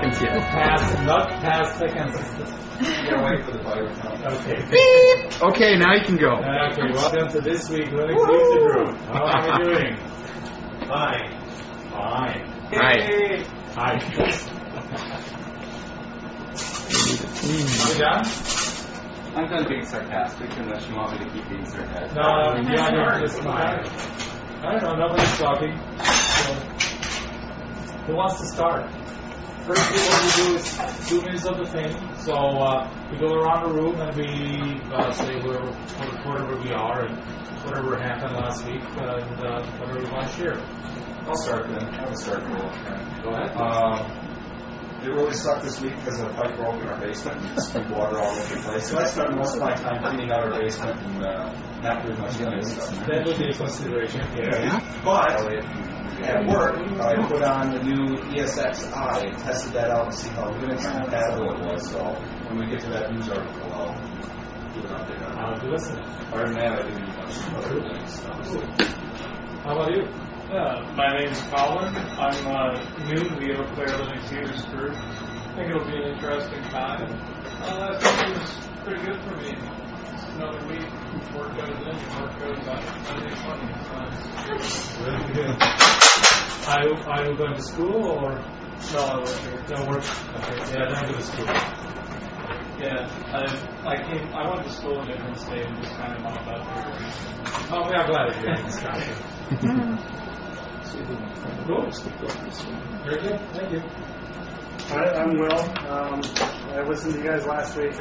seconds yet. Not past seconds. You're waiting for the fire. Okay. Beep. Okay, now you can go. Okay, welcome to this week Linux User Group. How are we doing? Fine. Hi. Hi. Are we done? I'm done being sarcastic unless you want me to keep being sarcastic. No, it's fine. I don't know, nobody's talking. So, who wants to start? First thing what we do is 2 minutes of the thing. So we go around the room and we say whatever we are and whatever happened last week and whatever we want to share. I'll start then. I will start cool. Go ahead. It really sucked this week because a pipe broke in our basement and spewed water all over the place. So I spent most of my time cleaning out our basement and not doing much of stuff. That would be a consideration. Yeah. But at work, I put on the new ESXi and tested that out to see how Linux compatible it was. So when we get to that news article, I'll do an update on it. I'll be listening. Other than that, I didn't do much other Linux stuff. How about you? My name's Colin. I'm new to the Everclear Linux Users Group. I think it'll be an interesting time. Last week was pretty good for me. It's another week. Work goes in, work goes out. Monday, funny. Really good. Are you going to school or? No, I work here. Don't work. Okay. Yeah, don't go to school. Yeah, I went to school in a different state and just kind of mopped out here. Oh, we are glad that you're in this country. Cool. Very good. Thank you. Hi, I'm Will. I listened to you guys last week.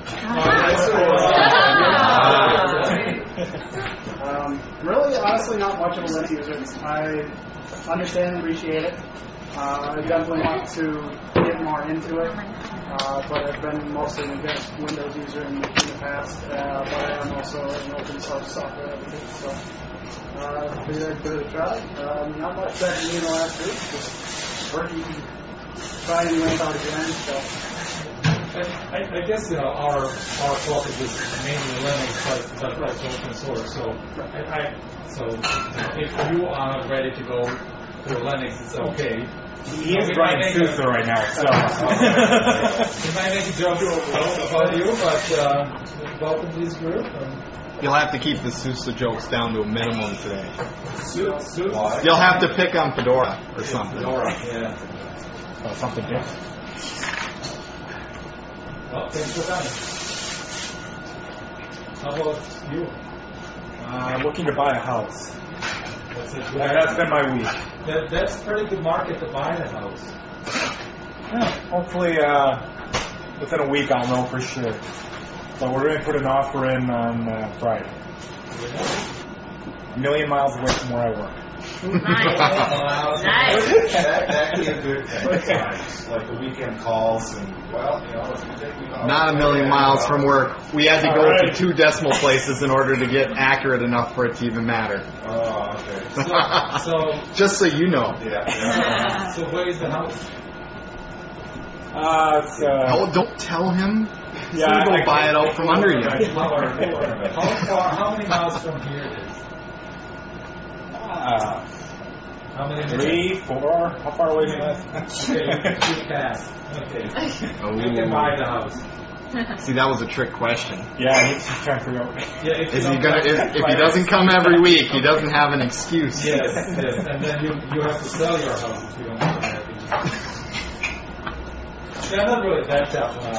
Really, honestly, not much of a Linux user. I understand and appreciate it. I definitely want to get more into it, but I've been mostly a Windows user in the past, but I am also an open source software advocate, so give it a try. Not much better than the last week, just working, trying to learn how to again, so. I guess our focus is mainly Linux, but also open source. So, if you are ready to go to Linux, it's okay. He is Brian Sousa right now, so. He might make a joke about you, but welcome to this group. You'll have to keep the Sousa jokes down to a minimum today. Sousa? You'll have to pick on Fedora or something. Fedora, yeah. Or something different. Well, thanks for coming. How about you? Looking to buy a house. That's been my week. That's a pretty good market to buy a house. Yeah, hopefully, within a week I'll know for sure. But we're going to put an offer in on Friday. A million miles away from where I work. Nice. That can be a good thing. Like the weekend calls and, well, if you take me off. Not a million miles from work. We had to go to 2 decimal places in order to get accurate enough for it to even matter. Oh, okay. So just so you know. Yeah. So where is the house? Oh, don't tell him. Yeah, so go buy it out from under you. How many miles from here it is? How many minutes? 3, 4. How far away is that? Okay, too fast. Okay. Oh. You can buy the house. See, that was a trick question. Yeah, he's trying to figure out. Yeah, if he doesn't come every week, he doesn't have an excuse. Yes, and then you have to sell your house if you don't come every week. They're not really that tough on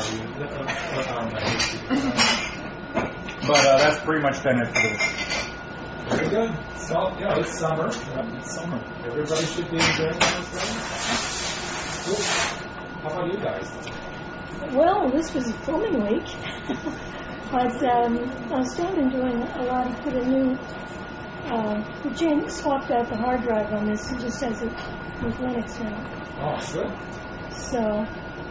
But that's pretty much been it for the week. Very good. So, it's summer. It's summer. Everybody should be enjoying this thing. Cool. How about you guys? Well, this was a filming week. But I'm still enjoying a lot. I put a new, Jen swapped out the hard drive on this and just has it with Linux now. Oh, good. So,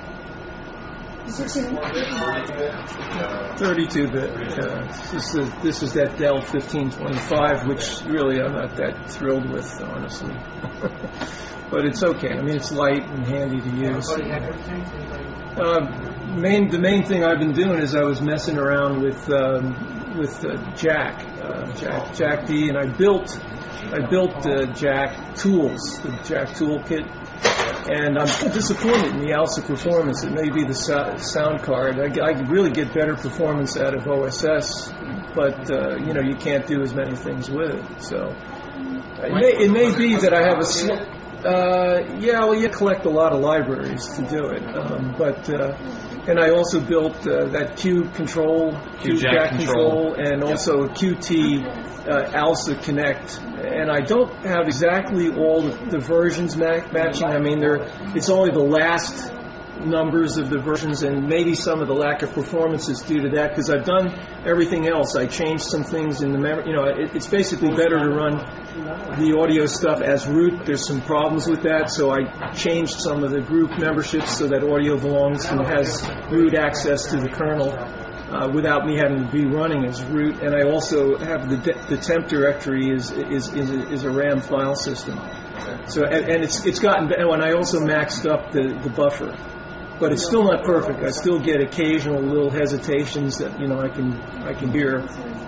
32-bit. This is that Dell 1525, which really I'm not that thrilled with, honestly. But it's okay. I mean, it's light and handy to use. The main thing I've been doing is I was messing around with Jack D, and I built Jack tools, the Jack toolkit. And I'm disappointed in the ALSA performance. It may be the sound card. I really get better performance out of OSS, but you can't do as many things with it. So it may be that I have you collect a lot of libraries to do it, and I also built that Q jack control, and also a QT ALSA Connect. And I don't have exactly all the versions matching. I mean, it's only the last numbers of the versions, and maybe some of the lack of performance is due to that, because I've done everything else. I changed some things in the memory. It's basically better to run the audio stuff as root. There's some problems with that, so I changed some of the group memberships so that audio belongs and has root access to the kernel without me having to be running as root. And I also have the temp directory is a RAM file system. So and it's gotten better. And I also maxed up the buffer. But it's still not perfect. I still get occasional little hesitations that I can hear,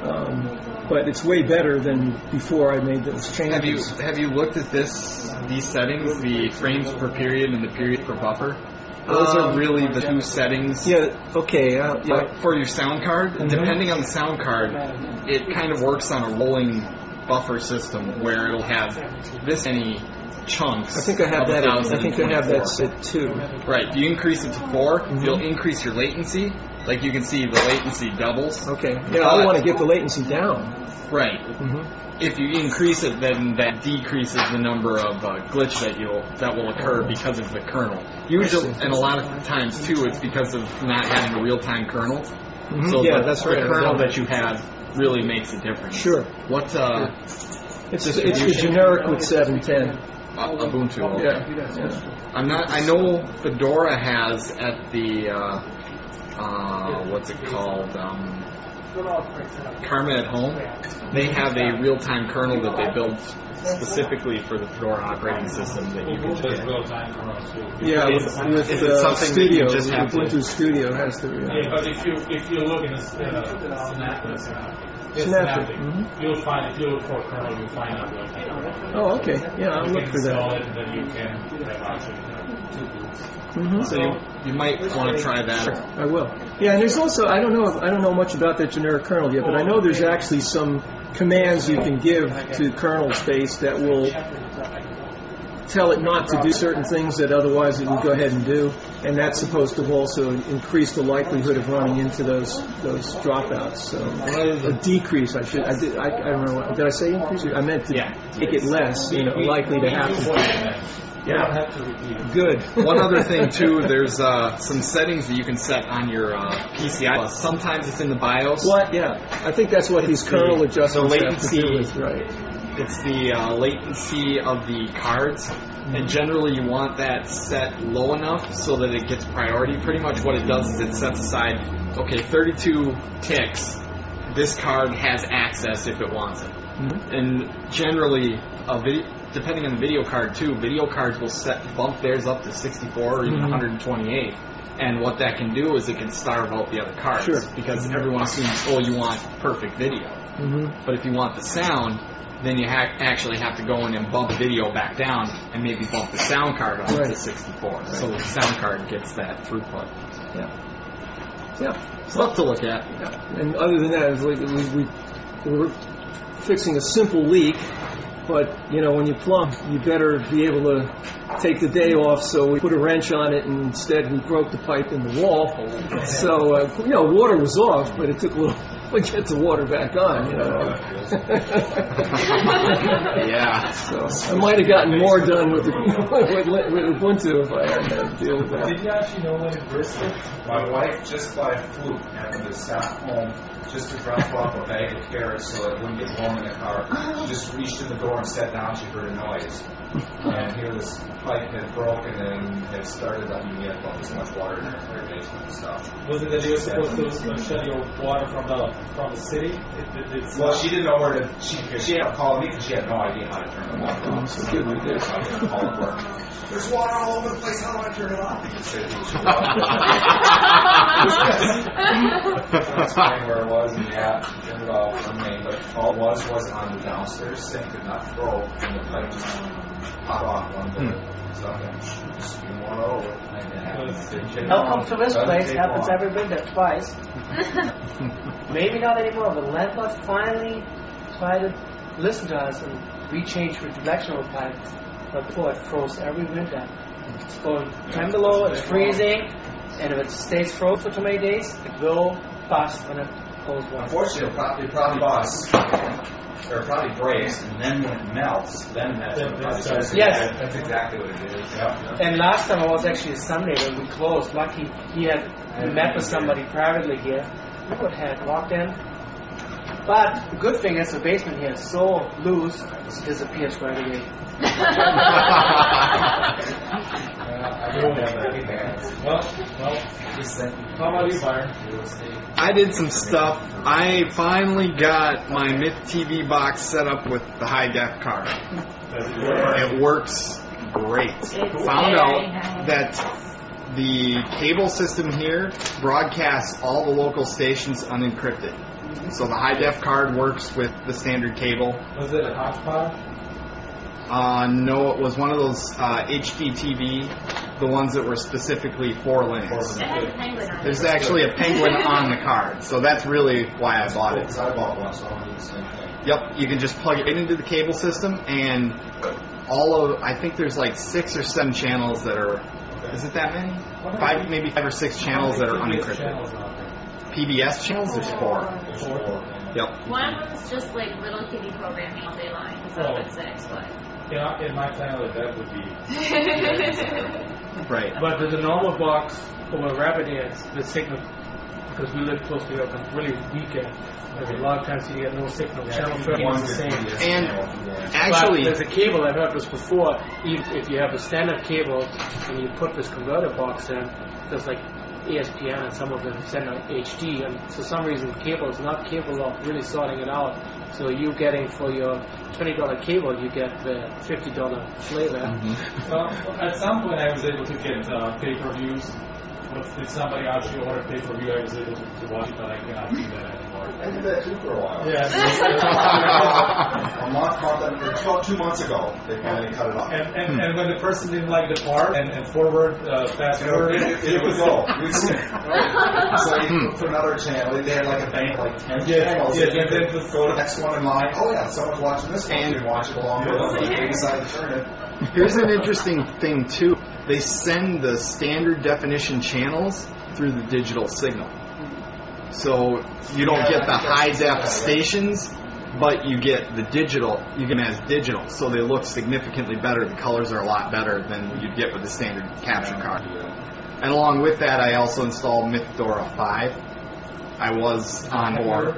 but it's way better than before I made those changes. Have you looked at these settings, the frames per period and the period per buffer? Those are really the two settings. Yeah. Okay. For your sound card, and depending on the sound card, it kind of works on a rolling buffer system where it'll have this many chunks. I think I have that. I think I have that set too. Right. If you increase it to 4, you'll increase your latency. Like you can see, the latency doubles. Okay. Yeah, I want to get the latency down. Right. If you increase it, then that decreases the number of glitch that will occur because of the kernel. Usually, and a lot of times too, it's because of not having a real-time kernel. So that's right. The kernel that you have really makes a difference. Sure. What? It's the generic with 710. Ubuntu. Yeah. I know Fedora has at the what's it called? Karma at Home. They have a real-time kernel that they built specifically for the Fedora operating system that you can get. Yeah, with something Studio. that you just have Ubuntu Studio has the real. Yeah, but if you look in Synaptic, you'll find if you look for a kernel, you'll find out what. Oh, okay. Yeah, I'll look for that. And then you can have option 2 boots. So you might want to try that. Sure, I will. Yeah, and there's also I don't know much about that generic kernel yet, but I know there's actually some commands you can give to kernel space that will tell it not to do certain things that otherwise it would go ahead and do, and that's supposed to also increase the likelihood of running into those dropouts. So a decrease. I don't know. Did I say increase? I meant to make it less. Likely to happen. Yeah. Have to repeat it. Good. One other thing too, there's some settings that you can set on your PCI. Sometimes it's in the BIOS. What? Yeah. I think that's what these kernel adjustments have to do with, right? It's the latency of the cards, and generally you want that set low enough so that it gets priority. Pretty much what it does is it sets aside, 32 ticks, this card has access if it wants it. And generally, depending on the video card too, video cards will bump theirs up to 64 or even 128. And what that can do is it can starve out the other cards. Sure. Because everyone assumes, you want perfect video. But if you want the sound, then you actually have to go in and bump video back down and maybe bump the sound card up to 64. Right. So the sound card gets that throughput. Yeah. Stuff to look at. Yeah. And other than that, we're fixing a simple leak, but when you plumb, you better be able to take the day off. So we put a wrench on it, and instead we broke the pipe in the wall. So water was off, but it took a little. We get the water back on, Yeah. So I might have gotten more done with Ubuntu if I hadn't had to deal with that. Did you actually know when it bursted? My wife, just by fluke, happened to stop home just to drop off a bag of carrots so it wouldn't get warm in the car. She just reached in the door and sat down. She heard a noise. And here this pipe had broken and had started up, and we had this much water in our basement and stuff. Was it that you were supposed to shut your water from the city? Well, she didn't know where to. She had to call me because she had no idea how to turn the water on. So good with this. There's water all over the place. How do I turn it off? That's where it was, and turned it off from me. But all it was on the downstairs sink, did not throw, and the pipe just pop off one bit. Swing one over. Welcome to this place. Happens every winter, twice. Maybe not anymore, but landlord finally tried to listen to us and we changed the directional pipe. But before it froze every winter. It's going 10 below, it's freezing, and if it stays frozen for too many days, it will bust when it goes warm. Unfortunately, it probably busts, or it probably breaks, and then when it melts, then that's when it probably starts. Yes. That's exactly what it is. Yeah. And last time I was actually a Sunday when we closed. Lucky he had met with somebody privately here. We would have walked in. But the good thing is the basement here is so loose, it disappears right away. I don't have that. Well, how about you, Byron? I did some stuff. I finally got my Myth TV box set up with the high def card. It works great. Found out that the cable system here broadcasts all the local stations unencrypted. So the high def card works with the standard cable. Was it a Hodgepodge? No, it was one of those HDTV, the ones that were specifically for Linux. It had a penguin on it. There's actually a penguin on the card, so that's really why I bought it. I bought one, so I'll do the same thing. Yep, you can just plug it into the cable system, and I think there's like 6 or 7 channels that are, is it that many? Maybe 5 or 6 channels that are unencrypted. PBS channels, there's 4. Yep. One of them is just like little kiddie programming all day long. It's up at 6, but. In my family, that would be. Right. But with the normal box over Rapid Ears, the signal, because we live close to it, can really weaken. There's a lot of times you get no signal. Channel 13 is the same. And actually, but there's a cable, I've heard this before, if you have a standard cable and you put this converter box in, there's like ESPN and some of them send out HD, and for some reason the cable is not capable of really sorting it out. So you're getting for your $20 cable, you get the $50 flavor. Mm-hmm. Well, at some point I was able to get pay-per-views. If somebody actually ordered pay-per-view, I was able to watch it, but I cannot do that anymore. I did that too for a while. Yeah. About 2 months ago, they finally cut it off. And when the person didn't like the part and forward, fast forward, it would go. We'd see it. So you put another channel. They had like a bank, like 10 channels. Yeah, and then just go to the next one in line. Oh yeah, someone's watching this one. You can watch it along with them. They decide to turn it. Here's an interesting thing too. They send the standard definition channels through the digital signal. So you don't get the high def stations, but you get the digital, you get them as digital. So they look significantly better. The colors are a lot better than you'd get with the standard capture card. And along with that, I also installed Mythdora 5. I was on board.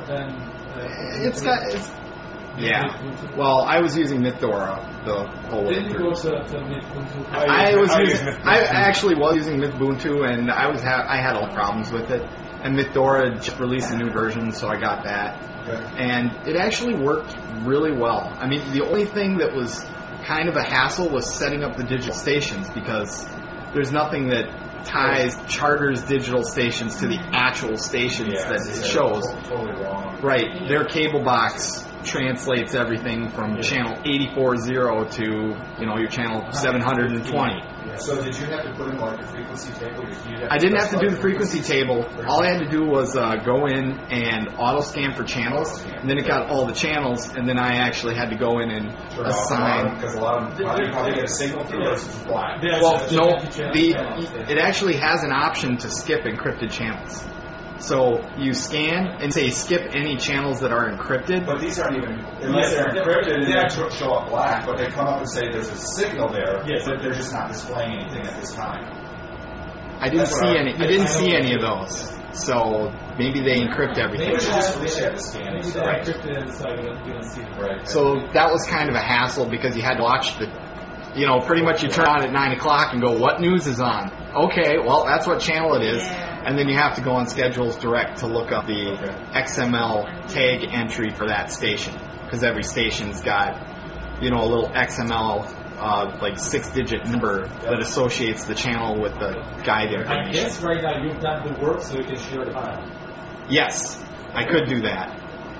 Yeah. Well, I was using Mythdora the whole way Didn't you through. go to Mythbuntu? I actually was using Mythbuntu, and I had all problems with it. And Mythdora just released a new version, so I got that. Okay. And it actually worked really well. I mean, the only thing that was kind of a hassle was setting up the digital stations, because there's nothing that ties Charter's digital stations to the actual stations that it shows. Totally wrong. Right. Their cable box translates everything from channel 840 to, your channel 720. So did you have to put in like a frequency table? I didn't have to do the frequency table. All I had to do was go in and auto scan for channels, and then it got all the channels, and then I actually had to go in and assign. Because a lot of them probably get a signal through this is black. Well, no, it actually has an option to skip encrypted channels. So you scan and say skip any channels that are encrypted. But these aren't even, unless they're encrypted, they actually show up black, but they come up and say there's a signal there, but they're just not displaying anything at this time. I didn't see any. I didn't see any of those. So maybe they encrypt everything. Maybe just release it the scanning. Right. Encrypted, so you don't see it. Right. So that was kind of a hassle because you had to watch the, pretty much you turn on at 9 o'clock and go, what news is on? Okay, well, that's what channel it is. Yeah. And then you have to go on Schedules Direct to look up the XML tag entry for that station. Because every station's got, a little XML, 6-digit number that associates the channel with the guide I information. guess right now you've done the work so you can share the file. Yes, I could do that.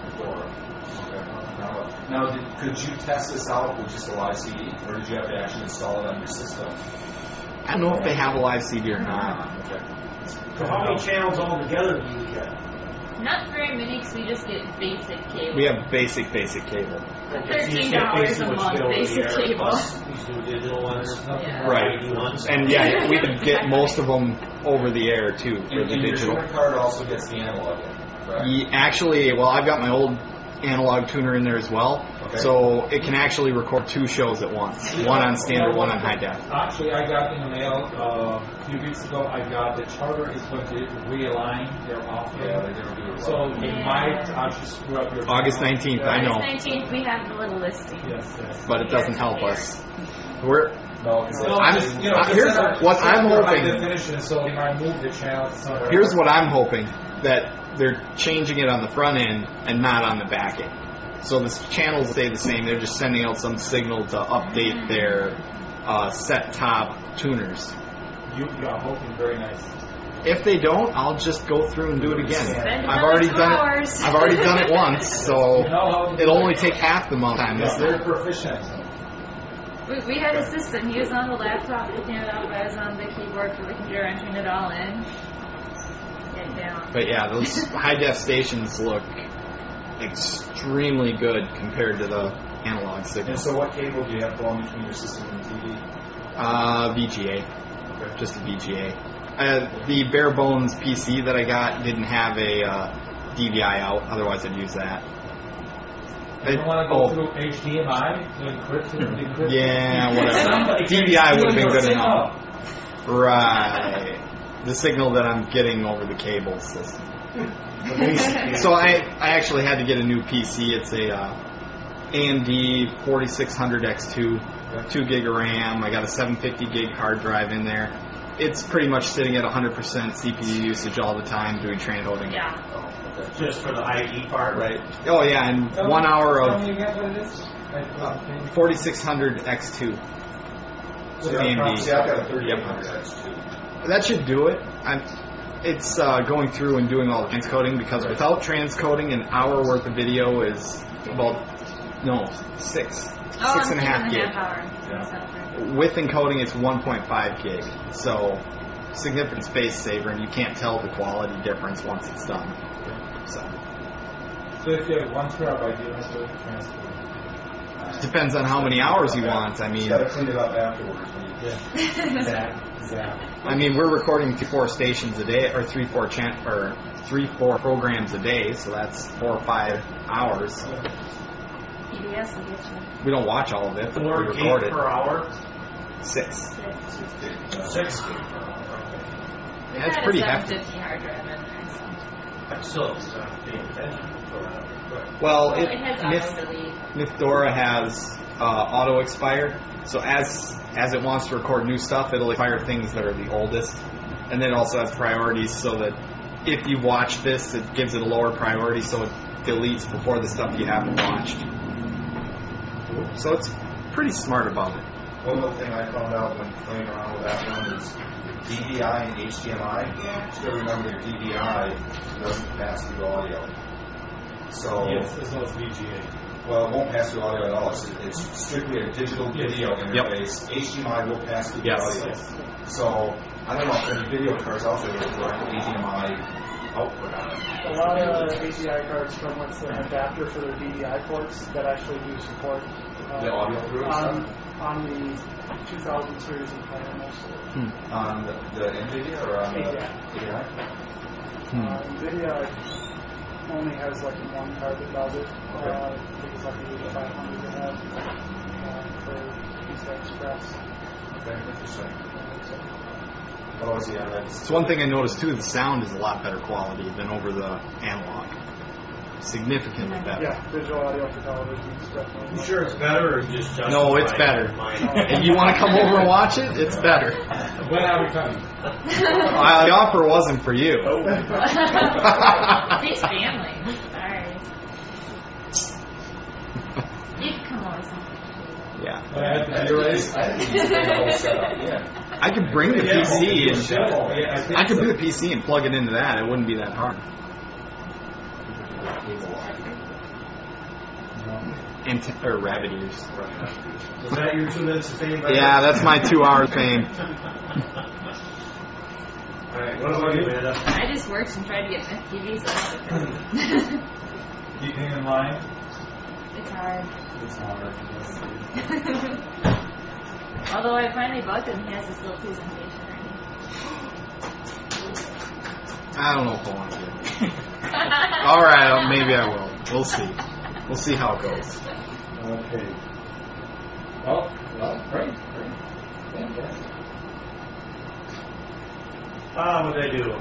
Now, could you test this out with just a live CD, or did you have to actually install it on your system? I don't know if they have a live CD or not. So how many channels altogether do you get? Not very many, because we just get basic cable. We have basic cable. $13 a month basic cable. These new digital ones. Yeah. Right. And yeah, we can get most of them over the air too for And the your digital. tuner card also gets the analog in, correct? Actually, well, I've got my old analog tuner in there as well, so it can actually record 2 shows at once. One on standard, one on high def. Actually, I got in the mail a few weeks ago. I got the Charter is going to realign their offering. Yeah, they're going to do it. So it might actually screw up your. August 19th, I know, August 19th, we have the little listing. Yes. but it doesn't help us. We're No, because here's what I'm hoping. Definition, so when I move the channel somewhere. Here's what I'm hoping, that they're changing it on the front end and not on the back end. So the channels stay the same. They're just sending out some signal to update their set top tuners. You are hoping very nice. If they don't, I'll just go through and do it again. Spend I've already another 2 done hours. it. I've already done it once, so You know how it'll only take half the amount of time this They're time. proficient. We had a system. He was on the laptop looking it up. I was on the keyboard for the computer entering it all in. Get down. But yeah, those high def stations look extremely good compared to the analog And signals. so what cable do you have going between your system and TV? VGA, just a VGA. The bare bones PC that I got didn't have a DVI out. Otherwise, I'd use that. You don't want to go through HDMI to encrypt it? Yeah, whatever. DVI would have been good enough. Right. The signal that I'm getting over the cable system. So I actually had to get a new PC. It's a AMD 4600X2, 2 gig of RAM. I got a 750 gig hard drive in there. It's pretty much sitting at 100% CPU usage all the time doing transcoding. Yeah. Just for the ID part? Right. Oh yeah, and 1 hour Tell of me again what it is. 4600X2. See, AMD. I've got a 3800X2. That should do it. It's going through and doing all the transcoding, because without transcoding, an hour worth of video is about, six and a half gig. Hour. With encoding, it's 1.5 gig. So significant space saver, and you can't tell the quality difference once it's done. So if you have 1 terabyte, you have to transfer. depends on how many hours you want. I mean, You got to clean it up afterwards. I mean, we're recording 3-4 stations a day, or 3-4 programs a day, so that's 4 or 5 hours. PBS will get you. We don't watch all of it, but we 4 record gig it. per hour? 6. 6 gig per hour. We That's had pretty a hefty. 750 hard drive in there. So. I'm still not paying attention. Well, It has auto delete. Nifdora has auto expire, so as it wants to record new stuff, it'll expire things that are the oldest, and then it also has priorities, so that if you watch this, it gives it a lower priority, so it deletes before the stuff you haven't watched. So it's pretty smart about it. One little thing I found out when playing around with that one is DVI and HDMI. You got to remember your DVI doesn't pass through audio. So, Yes, as well as VGA. well, it won't pass through audio at all. It's strictly a digital video interface. HDMI will pass through the audio. So, I don't know if there are any video cards out there that put HDMI output on it. A lot of HDI cards come with an adapter for their DVI ports that actually do support The audio through it? on the 2000 series and higher mostly. On the NVIDIA or on the ADI. NVIDIA only has like one card that does it. I think it's like the 8500 they have for PCI Express. Okay, interesting. Oh, yeah, that's... So one thing I noticed too, the sound is a lot better quality than over the analog. Significantly better. Yeah, digital audio for television is definitely. You sure it's better or just No, it's better. If you want to come over and watch it, it's better. When are we coming? The offer wasn't for you. It's family. Alright. You can come over sometime. Yeah. You're ready? I could bring the PC and I could bring the PC and plug it into that. It wouldn't be that hard. Or rabbit ears. Was that your 2 minutes of fame? Yeah, that's my 2 hour fame. All right, what about you, Amanda? I just worked and tried to get TVs out. Keeping in line. It's hard. It's hard. Although I finally bugged him, he has this little presentation ready. I don't know if I want to do it. All right, maybe I will. We'll see. We'll see how it goes. Okay. Well, great. Fantastic. What did I do?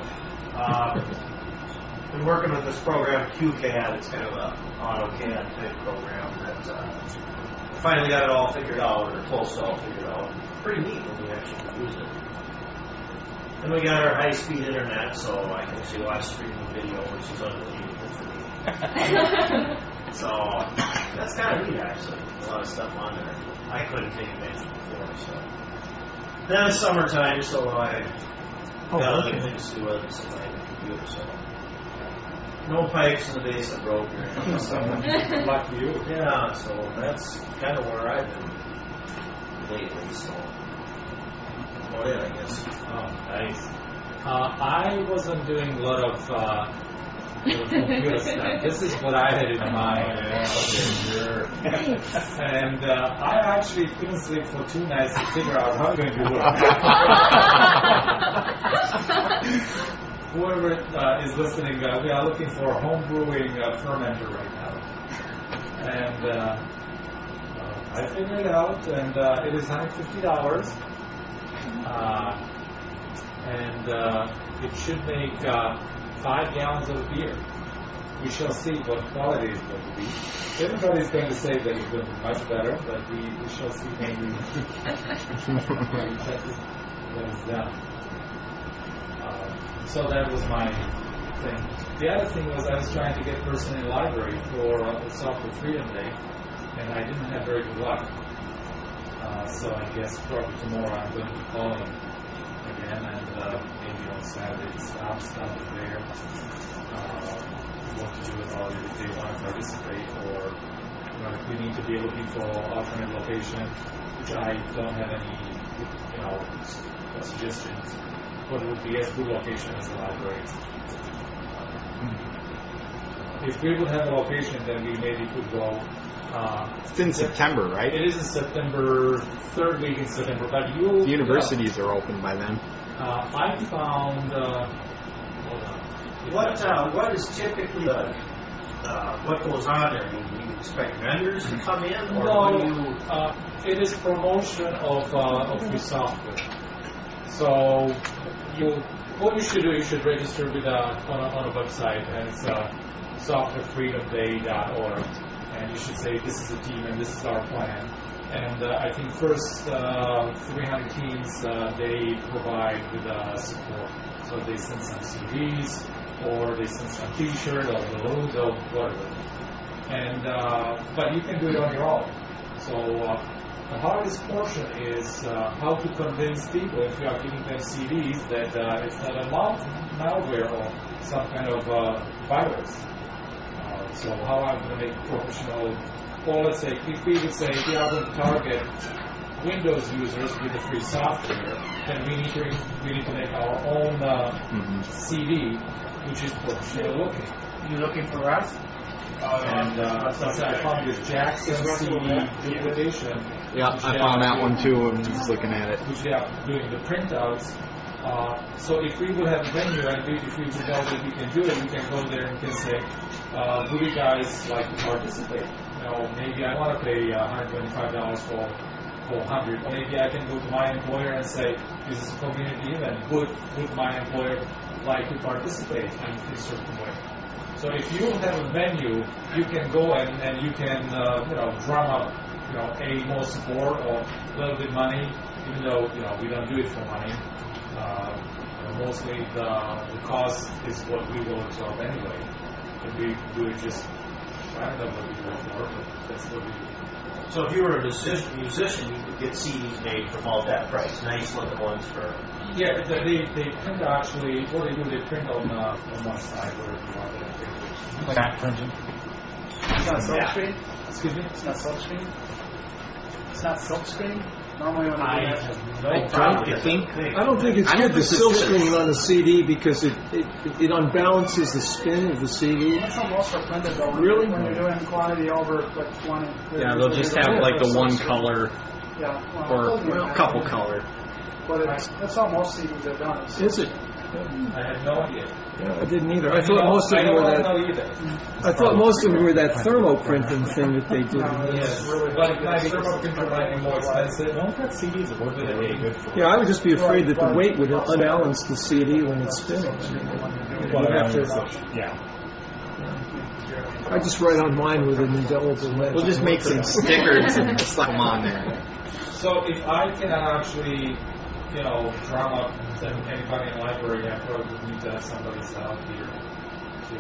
Been working with this program, QCAD. It's kind of a AutoCAD type program that finally got it all figured out, or close to all figured out. Pretty neat when we actually use it. And we got our high-speed internet, so I can actually watch streaming video, which is unbelievable for me. So that's kind of neat, actually. A lot of stuff on there I couldn't take advantage of before. So then it's summertime, so I got other things to do other than sit behind the computer. So no pipes in the basement broke or anything. So Lucky you. yeah, so that's kind of where I've been lately. So I guess. Oh, nice. I wasn't doing a lot of computer stuff. This is what I had in mind. Okay, sure. And I actually couldn't sleep for 2 nights to figure out how I'm going to do it. Whoever is listening, we are looking for a home brewing fermenter right now. And I figured it out, and it is $150. And it should make 5 gallons of beer. We shall see what quality it's going to be. Everybody's going to say that it's going to be much better, but we shall see when we check it when it's done. So that was my thing. The other thing was I was trying to get a person in the library for Software Freedom Day, and I didn't have very good luck. So I guess probably tomorrow I'm going to be calling again, and maybe on Saturday the staff is there. What to do about it if they want to participate, or if we need to be looking for alternate location, which I don't have any, suggestions. What would be as good location as the library? If we would have a location, then we maybe could go. It's in September, right? It is in September, 3rd week in September. But the universities are open by then. I found. What is typically what goes on there? Do you expect vendors to come in, or no? It is promotion of free software. So what you should do, you should register with on a website, and it's softwarefreedomday.org, and you should say this is the team and this is our plan. And I think first 300 teams they provide with support. So they send some CDs, or they send some T-shirt or balloons or whatever. And but you can do it on your own. So the hardest portion is how to convince people, if you are giving them CDs, that it's not a malware or some kind of virus. So how I'm going to make professional, or let's say, if we would say we are going to target Windows users with the free software, then we need to make our own CD, which is professional looking. You looking for us? And I found this Jackson CD duplication. Yeah, I found that one too and was looking at it. Which they are doing the printouts. So if we would have a venue and if we would know that we can do it, we can go there and can say, would you guys like to participate? Maybe I want to pay $125 for 100. Or maybe I can go to my employer and say, this is a community event. Would my employer like to participate in a certain way? So if you have a venue, you can go and you can drum up more support or a little bit money, even though we don't do it for money. Mostly the cost is what we will absorb anyway. If we do it just, I don't know what we do it for, but that's what we do. So if you were a musician, you could get CDs made from all that price. Nice looking ones for. Yeah, they print actually. What they do, they print on one side where you want it. Like back printing. It's on Soap Street? Excuse me? It's not silkscreen? It's not silkscreen? Normally when I I do that. have no problem. I don't think it's good, the silk screen on a CD, because it unbalances the spin of the CD. That's how most are printed though. Really? When you're doing quantity over like 20. Yeah, they'll just have like the one color Yeah. or a couple color. But that's how most CDs are done. Is it? I had no idea. Yeah, I didn't either. I thought most of them were that. I thought most of them were that thermoprinting thing that they did. Yes, but thermal printer might be more expensive. Don't have CDs that work really good for. Yeah, I would just be afraid that the weight would unbalance the CD when it's spinning. I mean, Yeah. I just write on mine with an indelible lead. We'll just make some stickers and slap them on there. So if I cannot actually, drum up anybody in the library, I probably would need to have somebody set up here to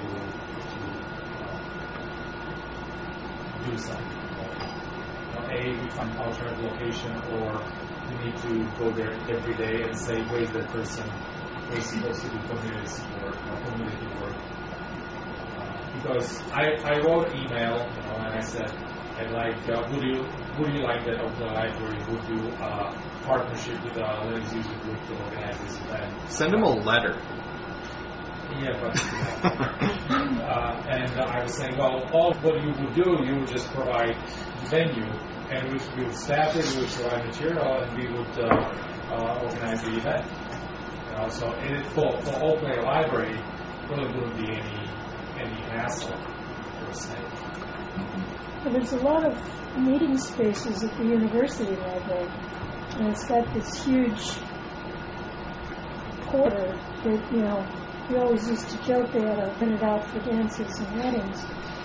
do something. We find alternate location, or we need to go there every day and say, where's that person? We're supposed to do community support or community work. Because I wrote an email, and I said, I'd like, would you like that of the library would do a partnership with the Linux user group to organize this event? Send them a letter. Yeah, but and I was saying, well, all what you would do, you would just provide venue, and we would staff it, we would provide material, and we would organize the event. So for Eau Claire Library, really wouldn't be any hassle per se. Well, there's a lot of meeting spaces at the university library, and it's got this huge quarter that, we always used to joke they ought to rent it out for dances and weddings.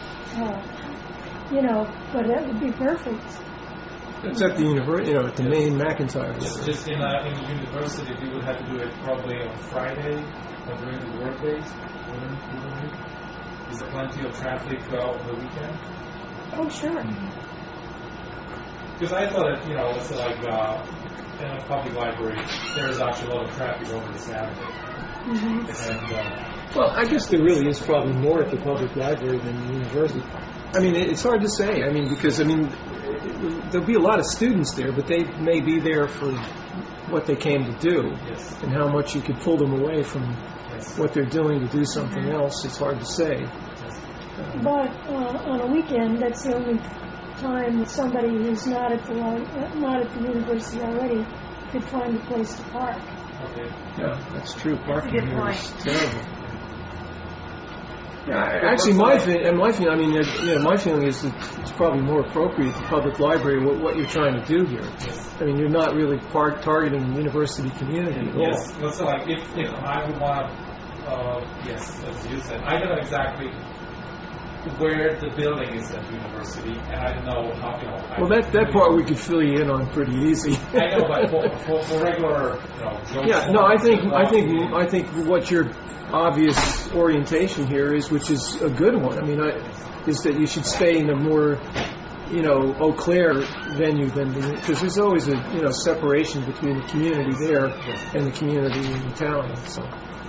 But that would be perfect. It's at the university, at the main McIntyre. Yes, just in the university, we would have to do it probably on Friday or during the work days. Is there plenty of traffic over the weekend? Oh, sure. Because I thought that, it's like in a public library, there is actually a lot of traffic over the Saturday. Mm-hmm. And, well, I guess there really is probably more at the public library than the university. I mean, it's hard to say. I mean, because, there'll be a lot of students there, but they may be there for what they came to do. Yes. And how much you could pull them away from what they're doing to do something else, it's hard to say. But on a weekend, that's the only time that somebody who's not at the university already could find a place to park. Okay. Yeah, that's true. Parking here is terrible. Yeah, actually, my feeling is that it's probably more appropriate to public library what you're trying to do here. Yes. I mean, you're not really targeting the university community at all. Yes. Well, so like if I would want to, as you said, I don't know exactly where the building is at the university, and I don't know how, well, that part we could fill you in on pretty easy. I know, but for regular, jokes. Yeah, no, I think what your obvious orientation here is, which is a good one. I mean, is that you should stay in a more, Eau Claire venue because there's always a separation between the community there and the community in the town. So.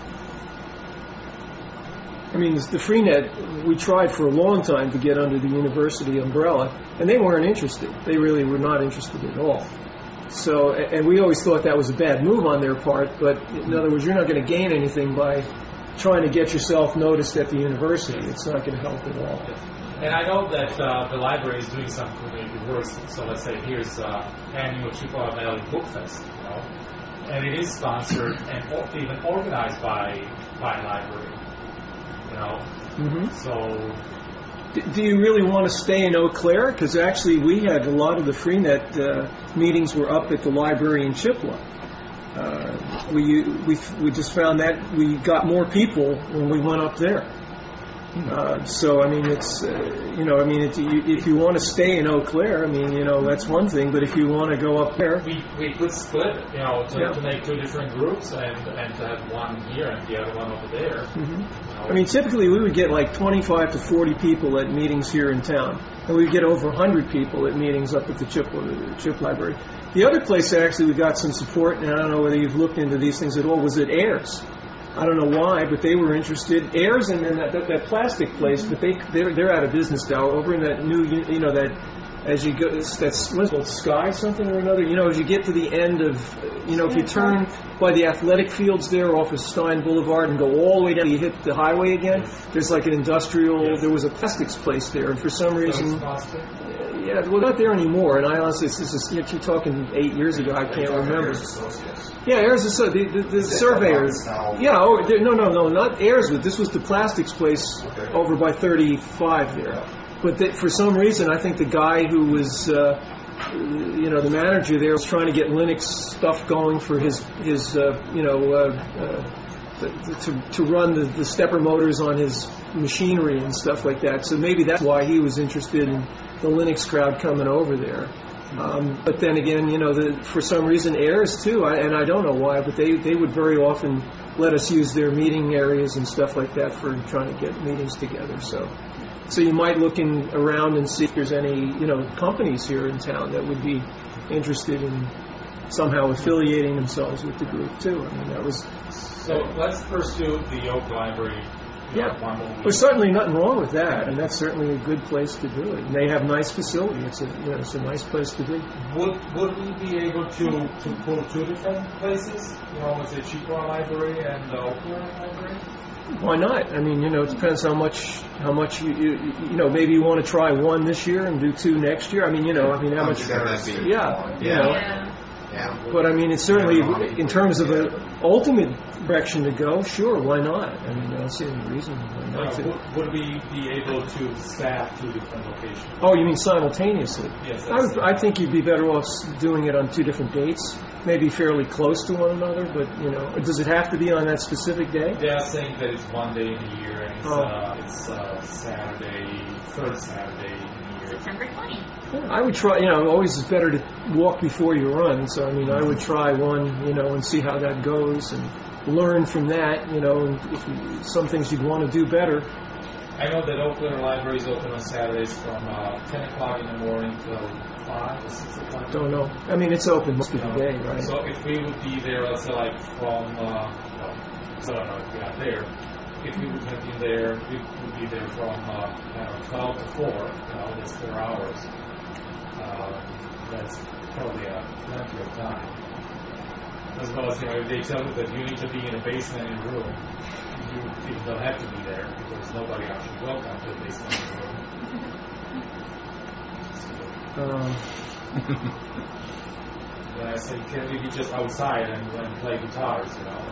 I mean, the Freenet, we tried for a long time to get under the university umbrella, and they weren't interested. They really were not interested at all. So, and we always thought that was a bad move on their part, but in other words, you're not going to gain anything by trying to get yourself noticed at the university. It's not going to help at all. And I know that the library is doing some community work. So let's say here's annual Chippewa Valley Book Fest, and it is sponsored and even organized by library. Mm-hmm. So, do you really want to stay in Eau Claire? Because actually, we had a lot of the Freenet meetings were up at the library in Chippewa. We just found that we got more people when we went up there. So I mean, it's if you want to stay in Eau Claire, I mean, that's one thing. But if you want to go up there, we could split, to make two different groups and to have one here and the other one over there. Mm-hmm. I mean, typically we would get like 25 to 40 people at meetings here in town, and we'd get over 100 people at meetings up at the Chip Library. The other place that actually we got some support, and I don't know whether you've looked into these things at all, was at Ayers. I don't know why, but they were interested. Ayers and then that plastic place, but they're out of business now. Over in that new, that as you go, that's what's it called, Sky something or another. As you get to the end of, if you turn by the athletic fields there off of Stein Boulevard and go all the way down, you hit the highway again. There's like an industrial. There was a plastics place there, and for some reason. Yeah, well, not there anymore. And I honestly, you're talking 8 years ago. I can't remember. Yeah, Ayers the surveyors. Yeah, no, not Ayers. This was the plastics place over by 35 there. But for some reason, I think the guy who was, the manager there was trying to get Linux stuff going for his to run the stepper motors on his machinery and stuff like that. So maybe that's why he was interested in the Linux crowd coming over there. But then again, for some reason, Ayers too, and I don't know why, but they would very often let us use their meeting areas and stuff like that for trying to get meetings together. So you might look around and see if there's any, companies here in town that would be interested in somehow affiliating themselves with the group too. I mean, that was. So let's pursue the Oak Library. Yeah, there's certainly nothing wrong with that, and that's certainly a good place to do it. And they have nice facility. It's a nice place to be. Would we be able to pull two different places? Is it Chippewa Library and the Oakland Library? Why not? I mean, it depends how much maybe you want to try one this year and do two next year. I mean, how much? Yeah. But I mean, it's certainly in terms of an ultimate direction to go. Sure, why not? I mean, I don't see any reason why not. Would we be able to staff two different locations? Oh, you mean simultaneously? Yes. I think you'd be better off doing it on two different dates, maybe fairly close to one another. But does it have to be on that specific day? They are saying that it's one day in the year, and it's Saturday, third Saturday in the year. September 20th. I would try, always is better to walk before you run. So, I mean, I would try one, and see how that goes and learn from that, if some things you'd want to do better. I know that Oakland Library is open on Saturdays from 10 o'clock in the morning till 5 or 6 o'clock. Don't know. I mean, it's open most of the day, right? So if we would be there, let's say like from, I don't know if we are there. If we would have been there, we would be there from 12 to 4, that's 4 hours. That's probably plenty of time. As well as, if they tell you that you need to be in a basement in a room, you don't have to be there because nobody actually welcome to the basement in a room. Then I said, can we be just outside and play guitars,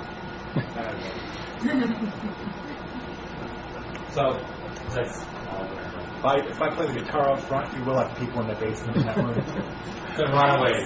So, that's all there. If I play the guitar up front, you will have people in the basement in that room. Run away.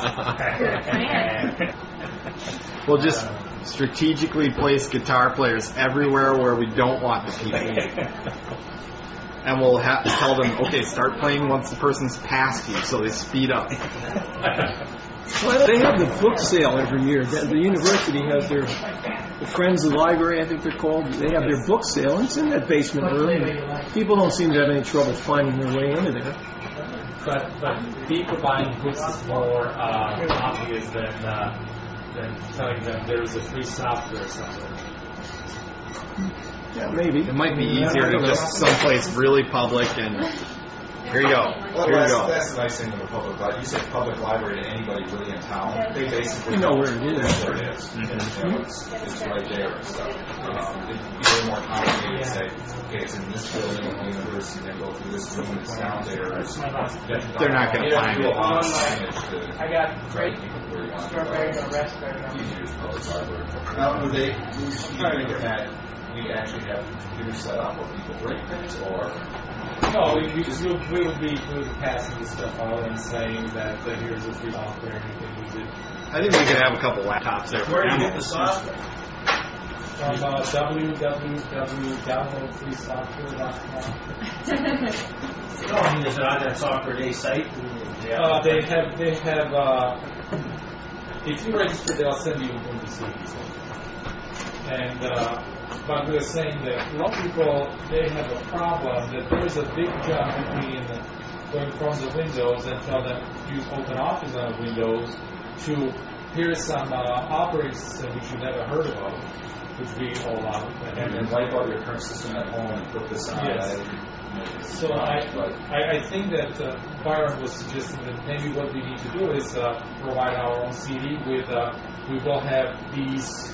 We'll just strategically place guitar players everywhere where we don't want the people. And we'll tell them, okay, start playing once the person's past you, so they speed up. Well, they have the book sale every year. The university has the Friends of the Library, I think they're called. They have their book sale, and it's in that basement room. People don't seem to have any trouble finding their way into there. But people buying books is more obvious than telling them there is a free software somewhere. Yeah, maybe. It might be easier to just someplace really public and here you go. That's the nice thing with a public library. You say public library to anybody really in town, they basically know where it is. Where it is. Mm-hmm. It's right there and stuff. It'd be a little more complicated to say, okay, it's in this building at the university, then go through this room, it's down there. They're not going to find it. I got great strawberry and raspberry. Easier as public library. Now, would they trying to get that? We actually have computers set up where people break things, or? No, we would be passing this stuff out and saying that here's a free software and you can use it. I think we could have a couple laptops there. Where do you get the software? From www.downloadfreesoftware.com. No, I mean, is it on their Software Day site? They have. If you register, they'll send you one of the CDs. And but we were saying that a lot of people, they have a problem that there is a big jump between going from the Windows and tell them use OpenOffice on Windows to here's some operating system which you never heard of, which we all out. And then wipe out your current system at home and put this on. Yes. So I think that Byron was suggesting that maybe what we need to do is provide our own CD with we will have these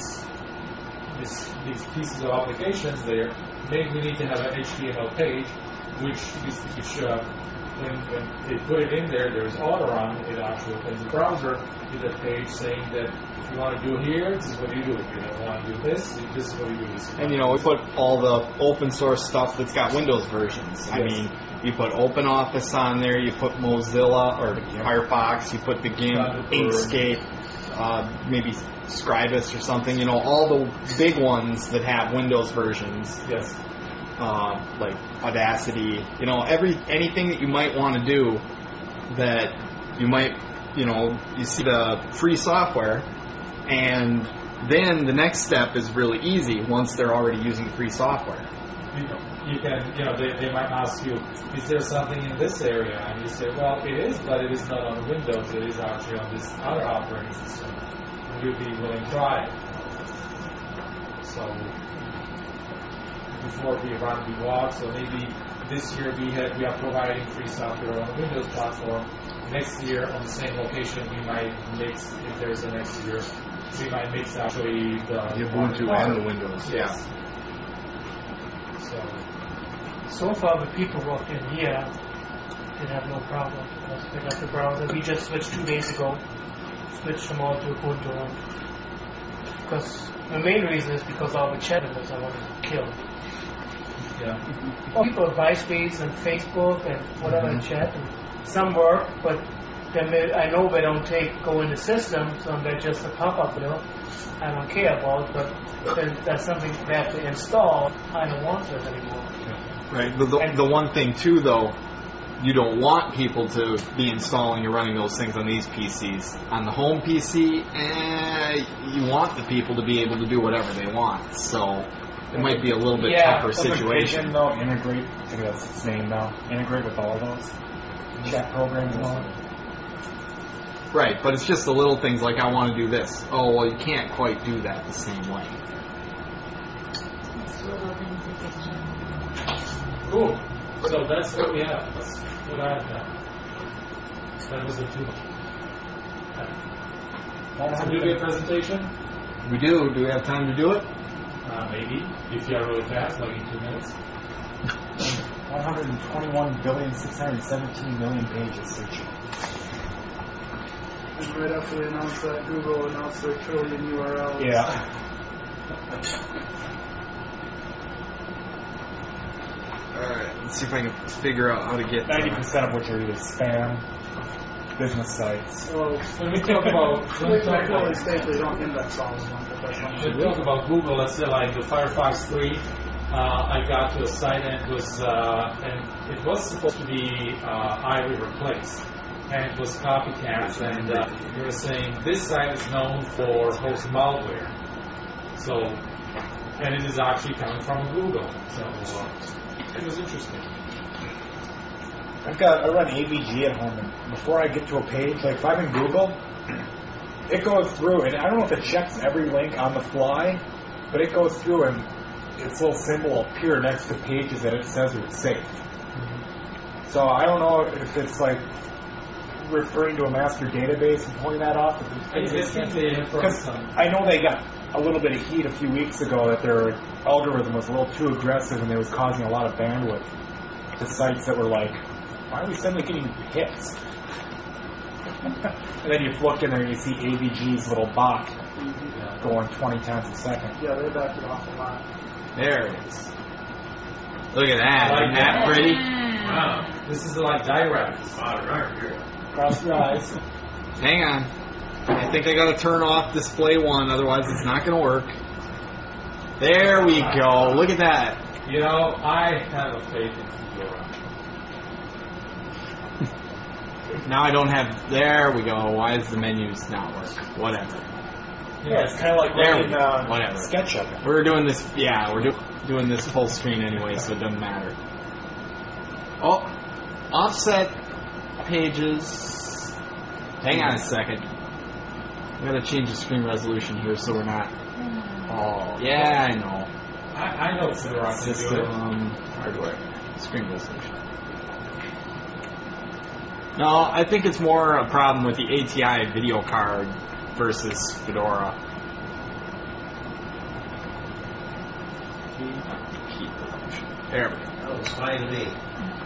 pieces of applications there. Maybe we need to have an HTML page, which when they put it in there, there's order on it. It actually opens the browser with a page saying that if you want to do here, this is what you do. If you don't want to do this, this is what you do. And we put all the open source stuff that's got Windows versions. Yes. I mean, you put OpenOffice on there, you put Mozilla or Firefox, you put the GIMP, Inkscape, maybe Scribus or something. All the big ones that have Windows versions. Yes. Like Audacity, anything that you might want to do that you might, you see the free software, and then the next step is really easy once they're already using free software. You can, they might ask you, is there something in this area? And you say, well, it is, but it is not on Windows. It is actually on this other operating system. And you'll be willing to try it. So before we run the walk, so maybe this year we are providing free software on the Windows platform. Next year on the same location we might mix, if there's a next year, we might mix actually the Ubuntu and the Windows. Yes. So far the people who have been here did have no problem. They got the browser. We just switched 2 days ago. Switched them all to Ubuntu. Because the main reason is because all the chat members I wanted to kill. Yeah. People have MySpace and Facebook and whatever chat, and some work, but then I know they don't go in the system, so they're just a pop-up, I don't care about, but then that's something they have to install. I don't want it anymore. Right. The one thing too, though, you don't want people to be installing or running those things on these PCs. On the home PC, you want the people to be able to do whatever they want. So it might be a little bit tougher situation. Though, integrate, I think that's its name now, integrate with all of those chat programs and all. Right, but it's just the little things like I want to do this. Oh, well, you can't quite do that the same way. Cool. So that's what we have. That's what I have now. That was the 2. So do we have a presentation? We do. Do we have time to do it? Maybe. If you are really fast, like in 2 minutes. 121,617,000,000 pages searching. And right after they announced that, Google announced their trillion URLs. Yeah. Alright, let's see if I can figure out how to get 90% of which are either spam, business sites. Well, when we talk about they don't index all of them, but that's not when we talk about Google, let's say like the Firefox 3, I got to a site and it was supposed to be IRI replaced. And it was copycats, and you were saying this site is known for hosting malware. So, and it is actually coming from Google. So, it was interesting. I run AVG at home, and before I get to a page, like if I'm in Google, it goes through, and I don't know if it checks every link on the fly, but it goes through, and its little symbol will appear next to pages that it says it's safe. Mm-hmm. So I don't know if it's like referring to a master database and pulling that off. Because I know they got a little bit of heat a few weeks ago that their algorithm was a little too aggressive and it was causing a lot of bandwidth to sites that were like, why are we suddenly getting hits? And then you look in there and you see AVG's little bot going 20 times a second. Yeah, they backed it off a lot. There it is. Look at that. Isn't that pretty? Wow. This is like direct. Cross your eyes. Hang on. I think I got to turn off display 1, otherwise it's not going to work. There we go. Look at that. I have a faith in Fedora. Now I don't have. There we go. Why does the menus not work? Whatever. Yeah, it's kind of like running whatever. SketchUp. We're doing this. Yeah, we're doing this full screen anyway, so it doesn't matter. Oh, offset pages. Hang on a second. I gotta change the screen resolution here so we're not. Oh, yeah, I know. I know Fedora can do it. System, hardware, screen resolution. No, I think it's more a problem with the ATI video card versus Fedora. Key resolution. There we go. That looks fine to me.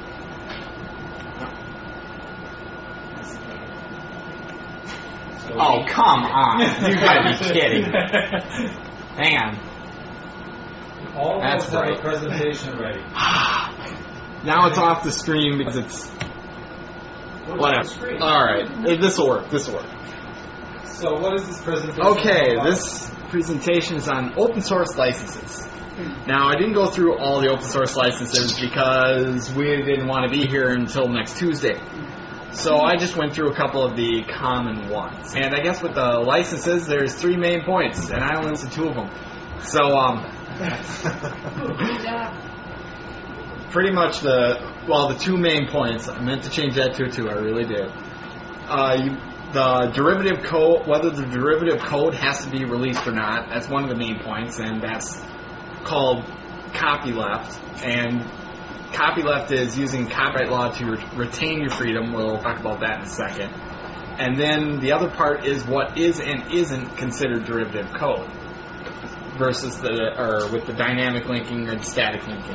Oh, come on. You gotta be kidding. Hang on. All of That's us have right. a presentation ready. Now it's off the screen because it's... Whatever. Alright, this will work. This will work. So what is this presentation Okay, about? this presentation is on open source licenses. Now, I didn't go through all the open source licenses because we didn't want to be here until next Tuesday. So I just went through a couple of the common ones. And I guess with the licenses, there's 3 main points, and I only listed 2 of them. So, pretty much the 2 main points. I meant to change that to 2, I really did. The derivative code, whether the derivative code has to be released or not, that's one of the main points, and that's called copyleft. And copyleft is using copyright law to retain your freedom. We'll talk about that in a second. And then the other part is what is and isn't considered derivative code versus with the dynamic linking and static linking.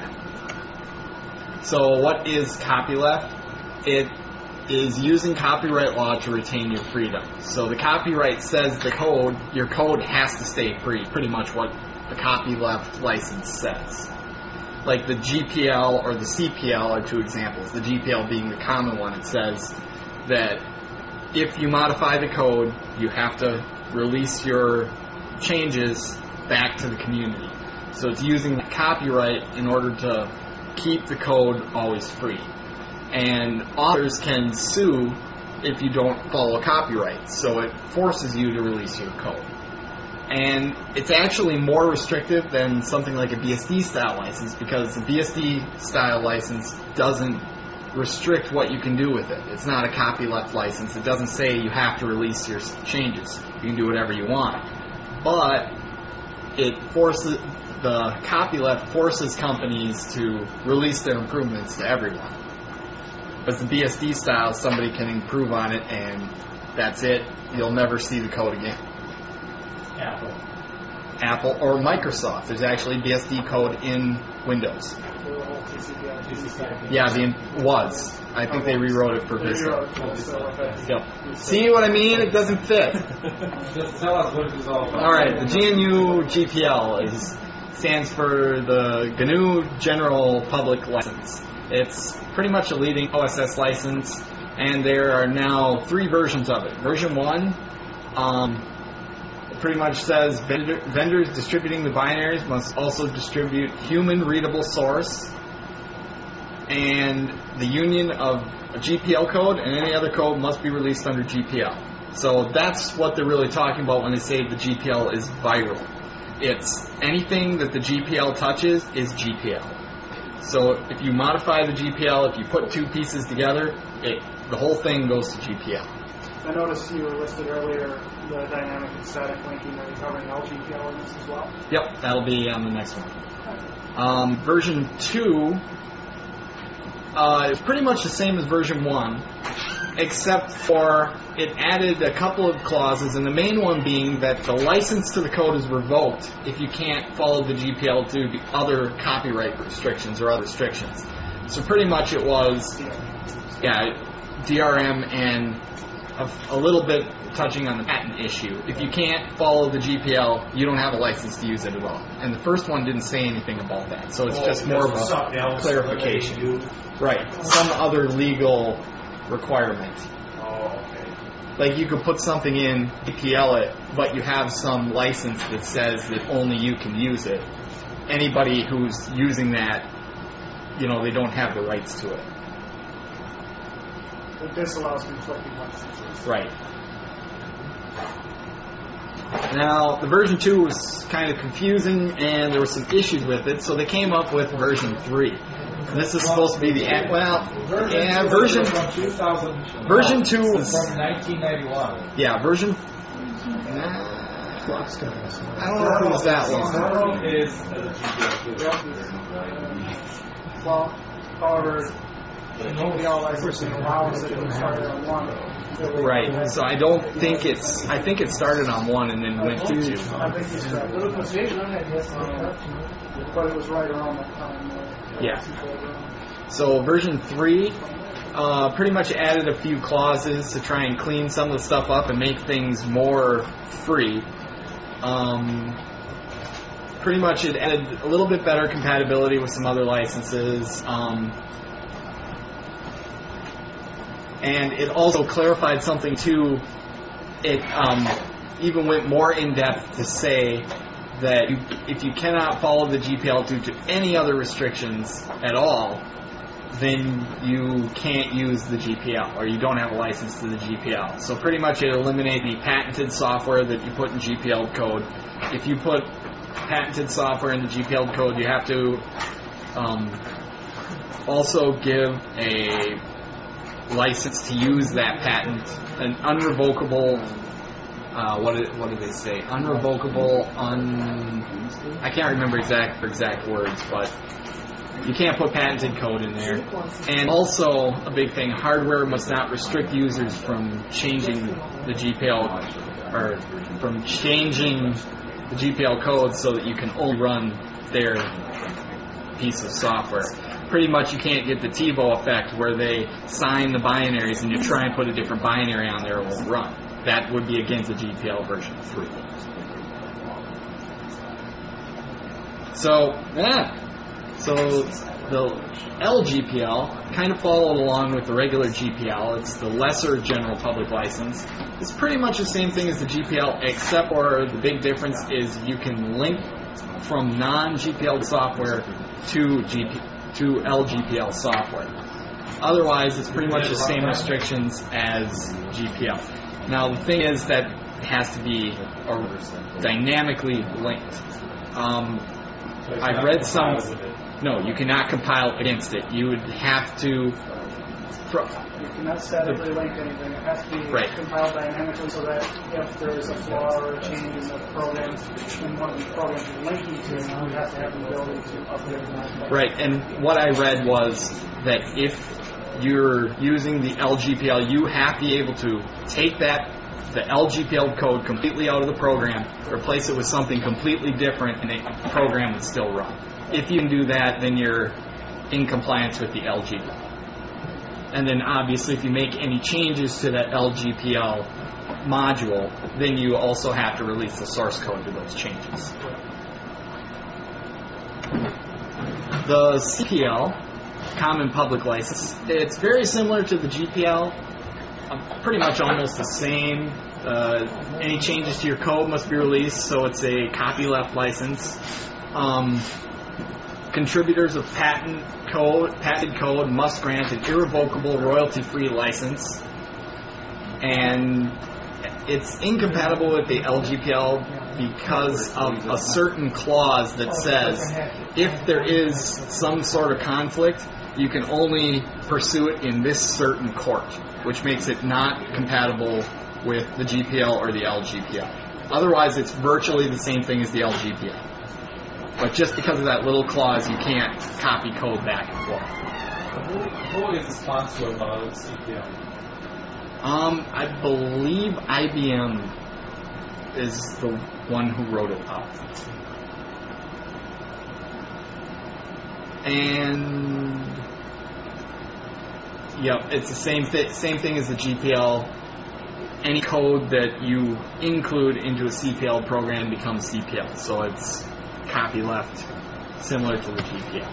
So what is copyleft? It is using copyright law to retain your freedom. So the copyright says your code has to stay free, pretty much what the copyleft license says. Like the GPL or the CPL are 2 examples. The GPL being the common one. It says that if you modify the code, you have to release your changes back to the community. So it's using the copyright in order to keep the code always free. And authors can sue if you don't follow copyright. So it forces you to release your code. And it's actually more restrictive than something like a BSD style license because the BSD style license doesn't restrict what you can do with it. It's not a copyleft license. It doesn't say you have to release your changes. You can do whatever you want. But the copyleft forces companies to release their improvements to everyone. But the BSD style, somebody can improve on it and that's it. You'll never see the code again. Apple or Microsoft. There's actually BSD code in Windows. Yeah, was. I think they rewrote it for Vista. Yep. See what I mean? It doesn't fit. Just tell us what it is all about. Alright, the GNU GPL stands for the GNU General Public License. It's pretty much a leading OSS license, and there are now 3 versions of it. Version 1, pretty much says vendors distributing the binaries must also distribute human readable source and the union of a GPL code and any other code must be released under GPL. So that's what they're really talking about when they say the GPL is viral. It's anything that the GPL touches is GPL. So if you modify the GPL, if you put 2 pieces together, the whole thing goes to GPL. I noticed you listed earlier the dynamic and static linking. Are you covering LGPL in this as well? Yep, that'll be on the next one. Version 2 is pretty much the same as version 1, except for it added a couple of clauses, and the main one being that the license to the code is revoked if you can't follow the GPL due to other copyright restrictions or other restrictions. So pretty much it was, DRM and a little bit touching on the patent issue. If you can't follow the GPL, you don't have a license to use it at all. And the first one didn't say anything about that, so it's just more of a clarification. Right, some other legal requirement. Like you could put something in, GPL it, but you have some license that says that only you can use it. Anybody who's using that, they don't have the rights to it. But this allows conflicting licenses. Right. Now, the version 2 was kind of confusing, and there were some issues with it, so they came up with version 3. And this is supposed to be version 2 from 1991. Yeah, version I don't know if it was that long. Zero is a Well, however, the GPL licensing allows it to start on 1. Right. So I don't think it's. I think it started on 1 and then went to 2. I think he's correct. But it was right around that time. Yeah. So version 3 pretty much added a few clauses to try and clean some of the stuff up and make things more free. Pretty much it added a little bit better compatibility with some other licenses. And it also clarified something too. It even went more in depth to say that if you cannot follow the GPL due to any other restrictions at all, then you can't use the GPL, or you don't have a license to the GPL. So pretty much it eliminated the patented software that you put in GPL code. If you put patented software in the GPL code, you have to also give a license to use that patent, an unrevocable, what did they say? Unrevocable, I can't remember exact words, but you can't put patented code in there. And also, a big thing, hardware must not restrict users from changing the GPL, or from changing the GPL code so that you can only run their piece of software. Pretty much you can't get the TiVo effect where they sign the binaries and you try and put a different binary on there, it won't run. That would be against the GPL version 3. So, So the LGPL kind of followed along with the regular GPL. It's the lesser general public license. It's pretty much the same thing as the GPL, except for the big difference is you can link from non-GPL software to LGPL software. Otherwise, it's pretty much the same restrictions as GPL. Now, the thing is that it has to be dynamically linked. I've read some... No, you cannot compile against it. You would have to... You cannot statically link anything. It has to be compiled dynamically so that if there is a flaw or a change in the program, in one of the programs you're linking to, you would have to have the ability to update that. Right, and what I read was that if you're using the LGPL, you have to be able to take the LGPL code completely out of the program, replace it with something completely different, and the program would still run. If you can do that, then you're in compliance with the LGPL. And then obviously if you make any changes to that LGPL module, then you also have to release the source code to those changes. The CPL, Common Public License, it's very similar to the GPL, pretty much almost the same. Any changes to your code must be released, so it's a copyleft license. Contributors of patented code must grant an irrevocable royalty-free license, and it's incompatible with the LGPL because of a certain clause that says if there is some sort of conflict, you can only pursue it in this certain court, which makes it not compatible with the GPL or the LGPL. Otherwise, it's virtually the same thing as the LGPL. But just because of that little clause, you can't copy code back and forth. Who is responsible about CPL? I believe IBM is the one who wrote it up. And yep, it's the same thing as the GPL. Any code that you include into a CPL program becomes CPL. So it's copyleft, similar to the GPL.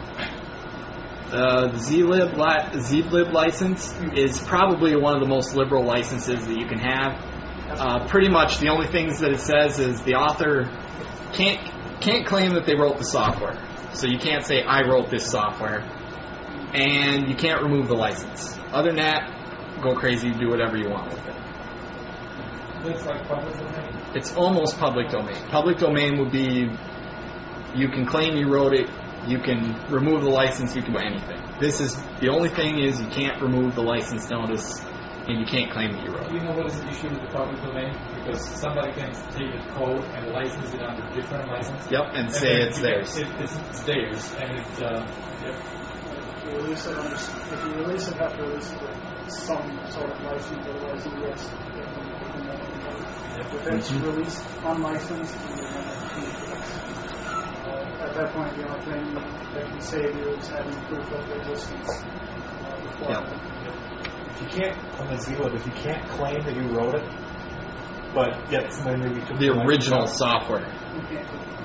The zlib license is probably one of the most liberal licenses that you can have. Pretty much the only things that it says is the author can't claim that they wrote the software. So you can't say, I wrote this software. And you can't remove the license. Other than that, go crazy, do whatever you want with it. It's like public domain? It's almost public domain. Public domain would be, you can claim you wrote it, you can remove the license, you can do anything. The only thing is you can't remove the license notice and you can't claim that you wrote Do you it. know what is the issue with the public domain? Because somebody can take a code and license it under different license. Yep, and say then it's theirs. It's theirs, and it's If you release it, if you release it, have to release it with some sort of license, otherwise you risk getting that. If it's released unlicensed, then you're going to keep it. At that point, the only thing that can save you is having proof of the existence. If you can't, on the Zealot, if you can't claim that you wrote it, but yet somebody maybe took The license original out, software. You can't do it.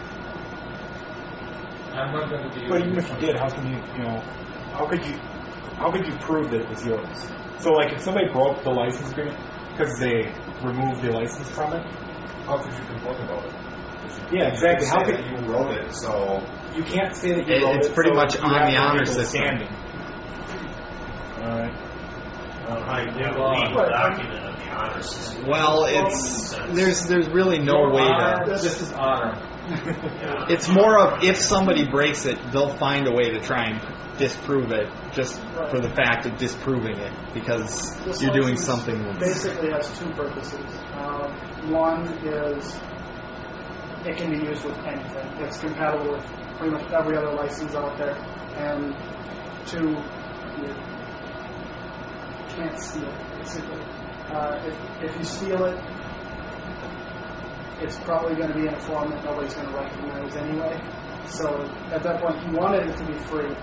I'm not going to be. But even if you did, how can how could you prove that it was yours? So, like, if somebody broke the license agreement because they removed the license from it, How could you complain about it? yeah, exactly. How Say could that you wrote it, so you can't say that you wrote it? It's pretty so much you on have the no honor legal system. standing. All right. How you do a legal document of the honor system. Well, there's really no way to. This is honor. It's more of if somebody breaks it, they'll find a way to try and disprove it just for the fact of disproving it because This you're doing license something that's basically has two purposes. One is it can be used with anything. It's compatible with pretty much every other license out there. And two, you can't steal it, basically. If you steal it, it's probably going to be in a form that nobody's going to recognize anyway. So at that point, he wanted it to be free.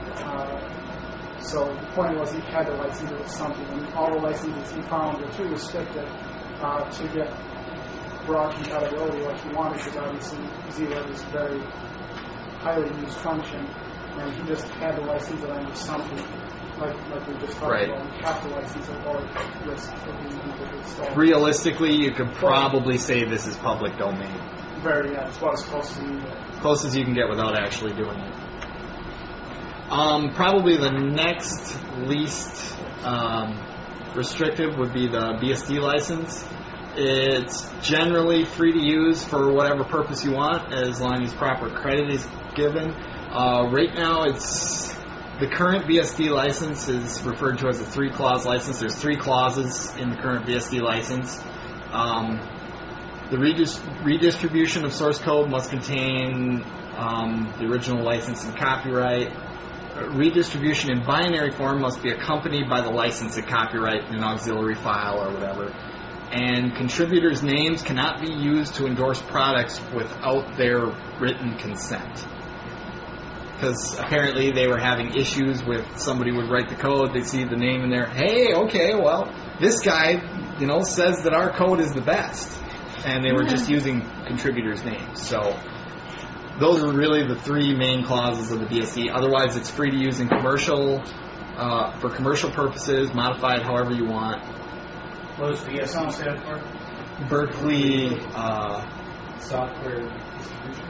So the point was he had to license it with something, and all the licenses he found were too restricted to get broad compatibility like he wanted, because obviously Zealot is a very highly used function, and he just had to license it under something, like we just talked Right. about. You have to license it or risk of being completely stolen. realistically you could probably say this is public domain. It's about as close as you can get. Close as you can get without actually doing it. Probably the next least restrictive would be the BSD license. It's generally free to use for whatever purpose you want as long as proper credit is given. Right now it's the current BSD license is referred to as a 3-clause license. There's 3 clauses in the current BSD license. The redistribution of source code must contain the original license and copyright. Redistribution in binary form must be accompanied by the license and copyright in an auxiliary file or whatever. And contributors' names cannot be used to endorse products without their written consent. Because apparently they were having issues with somebody would write the code, they'd see the name in there, hey, okay, well, this guy, says that our code is the best. And they were just using contributors' names. So those are really the 3 main clauses of the BSD. Otherwise, it's free to use in commercial, for commercial purposes, modified however you want. What does BSD stand for? Berkeley, Software distribution.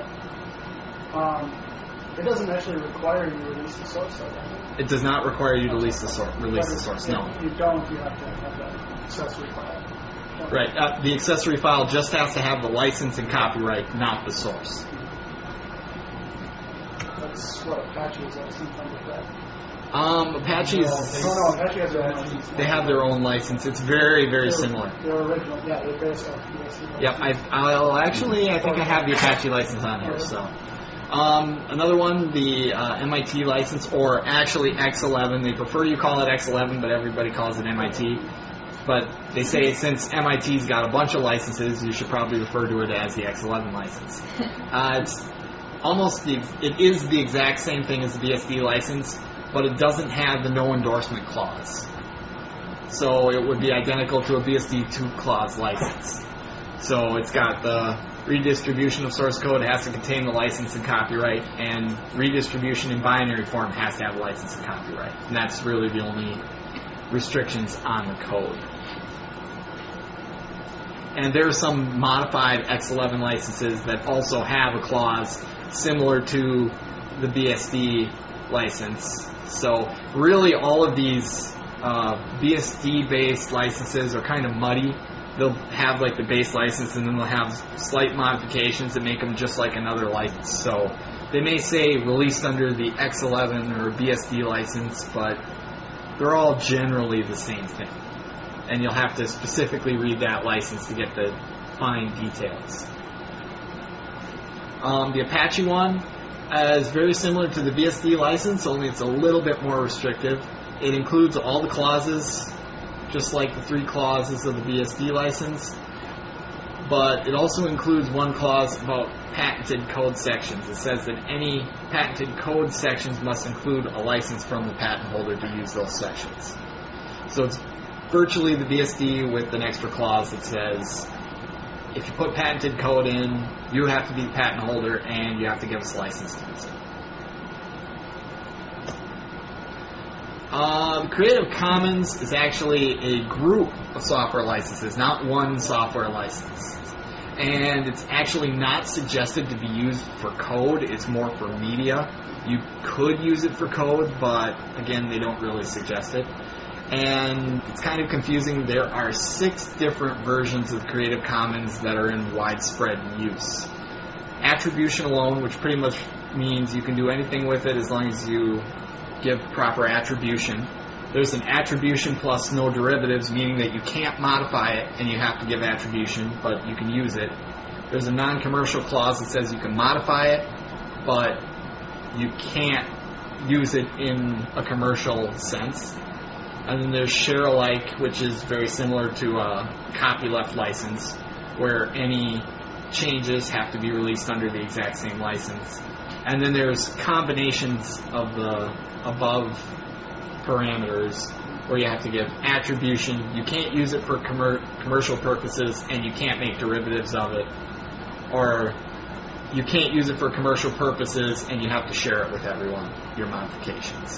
It doesn't actually require you to release the source, though, does it? it does not require you to release the source, no. If you don't, you have to have that accessory file. Right, the accessory file just has to have the license and copyright, not the source. That's what Apache is, I think, under that. Apache is, Apache has their own license. they have their own license. It's very, very similar. They're original, they're based on BSD. Yep, I think I have the Apache license on here, so. Another one, the MIT license, or actually X11. They prefer you call it X11, but everybody calls it MIT. But they say since MIT's got a bunch of licenses, you should probably refer to it as the X11 license. It is the exact same thing as the BSD license, but it doesn't have the no endorsement clause. So it would be identical to a BSD 2-clause license. So it's got the redistribution of source code has to contain the license and copyright, and redistribution in binary form has to have license and copyright. And that's really the only restrictions on the code. And there are some modified X11 licenses that also have a clause similar to the BSD license. So really all of these BSD-based licenses are kind of muddy. They'll have like the base license and then they'll have slight modifications that make them just like another license. So they may say released under the X11 or BSD license, but they're all generally the same thing. and you'll have to specifically read that license to get the fine details. The Apache one is very similar to the BSD license, only it's a little bit more restrictive. It includes all the clauses, just like the 3 clauses of the BSD license, but it also includes one clause about patented code sections. It says that any patented code sections must include a license from the patent holder to use those sections. So it's virtually the BSD with an extra clause that says if you put patented code in, you have to be the patent holder and you have to give us a license to use it. The Creative Commons is actually a group of software licenses, not one software license. And it's actually not suggested to be used for code, it's more for media. You could use it for code, but again, they don't really suggest it. And it's kind of confusing. There are 6 different versions of Creative Commons that are in widespread use. Attribution alone, which pretty much means you can do anything with it as long as you give proper attribution. There's an attribution plus no derivatives, meaning that you can't modify it and you have to give attribution, but you can use it. There's a non-commercial clause that says you can modify it, but you can't use it in a commercial sense. And then there's share alike, which is very similar to a copyleft license, where any changes have to be released under the exact same license. And then there's combinations of the above parameters, where you have to give attribution. You can't use it for commercial purposes, and you can't make derivatives of it. Or you can't use it for commercial purposes, and you have to share it with everyone, your modifications.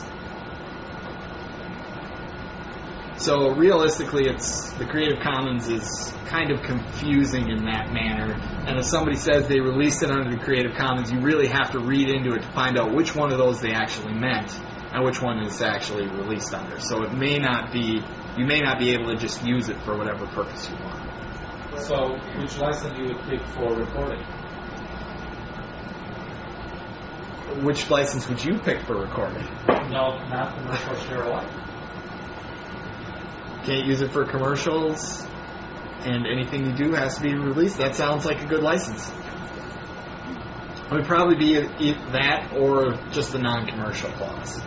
So realistically, the Creative Commons is kind of confusing in that manner. And if somebody says they released it under the Creative Commons, you really have to read into it to find out which one of those they actually meant and which one is actually released under. So it may not be, you may not be able to just use it for whatever purpose you want. So which license you would pick for recording? Which license would you pick for recording? No, not commercial share alike. Can't use it for commercials, and anything you do has to be released. That sounds like a good license. It would probably be that or just the non-commercial clause.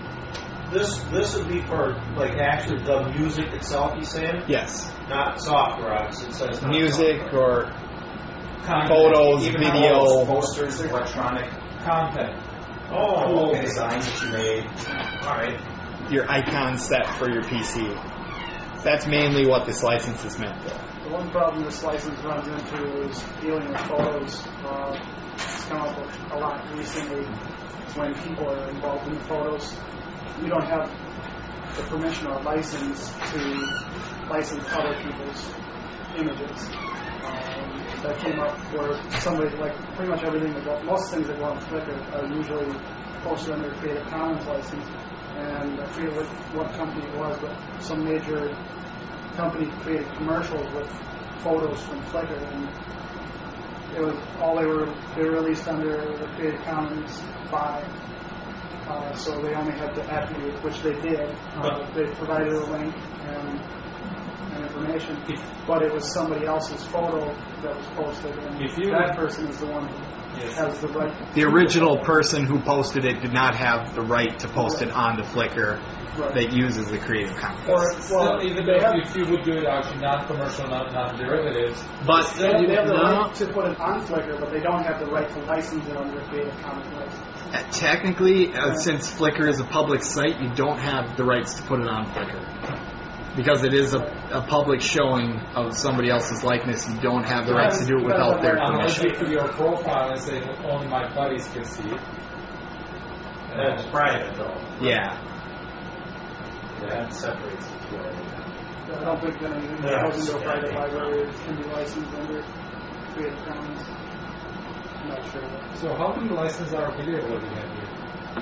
This would be for like actually the music itself, you saying? Yes. Not software, obviously. It says not music software. or photos, Even video, posters, electronic Content. Oh, okay. designs that you made. All right. your icon set for your PC. That's mainly what this license is meant for. The one problem this license runs into is dealing with photos. It's come up a lot recently when people are involved in the photos. We don't have the permission or license to license other people's images. That came up where somebody, like pretty much everything that goes, most things that go on Flickr are usually posted under Creative Commons license. And I forget what company it was, but some major company created commercials with photos from Flickr, and it was they were released under the Creative Commons by. So they only had to attribute, which they did. They provided a link and information, but it was somebody else's photo that was posted, and that person is the one who has the right. The original person who posted it did not have the right to post it onto Flickr that uses the Creative Commons. Well, even if you would do it actually non-commercial, non-derivatives, but they have the right to put it on Flickr, but they don't have the right to license it under Creative Commons license. Technically, since Flickr is a public site, you don't have the rights to put it on Flickr. Because it is a public showing of somebody else's likeness, you don't have the rights to do it without their unless permission. you put your profile and say only my buddies can see it. That's private, though. Yeah. That separates the two. I don't think that anything that goes into a private library can be licensed under Creative Commons. I'm not sure. So how do you license our video that we have here?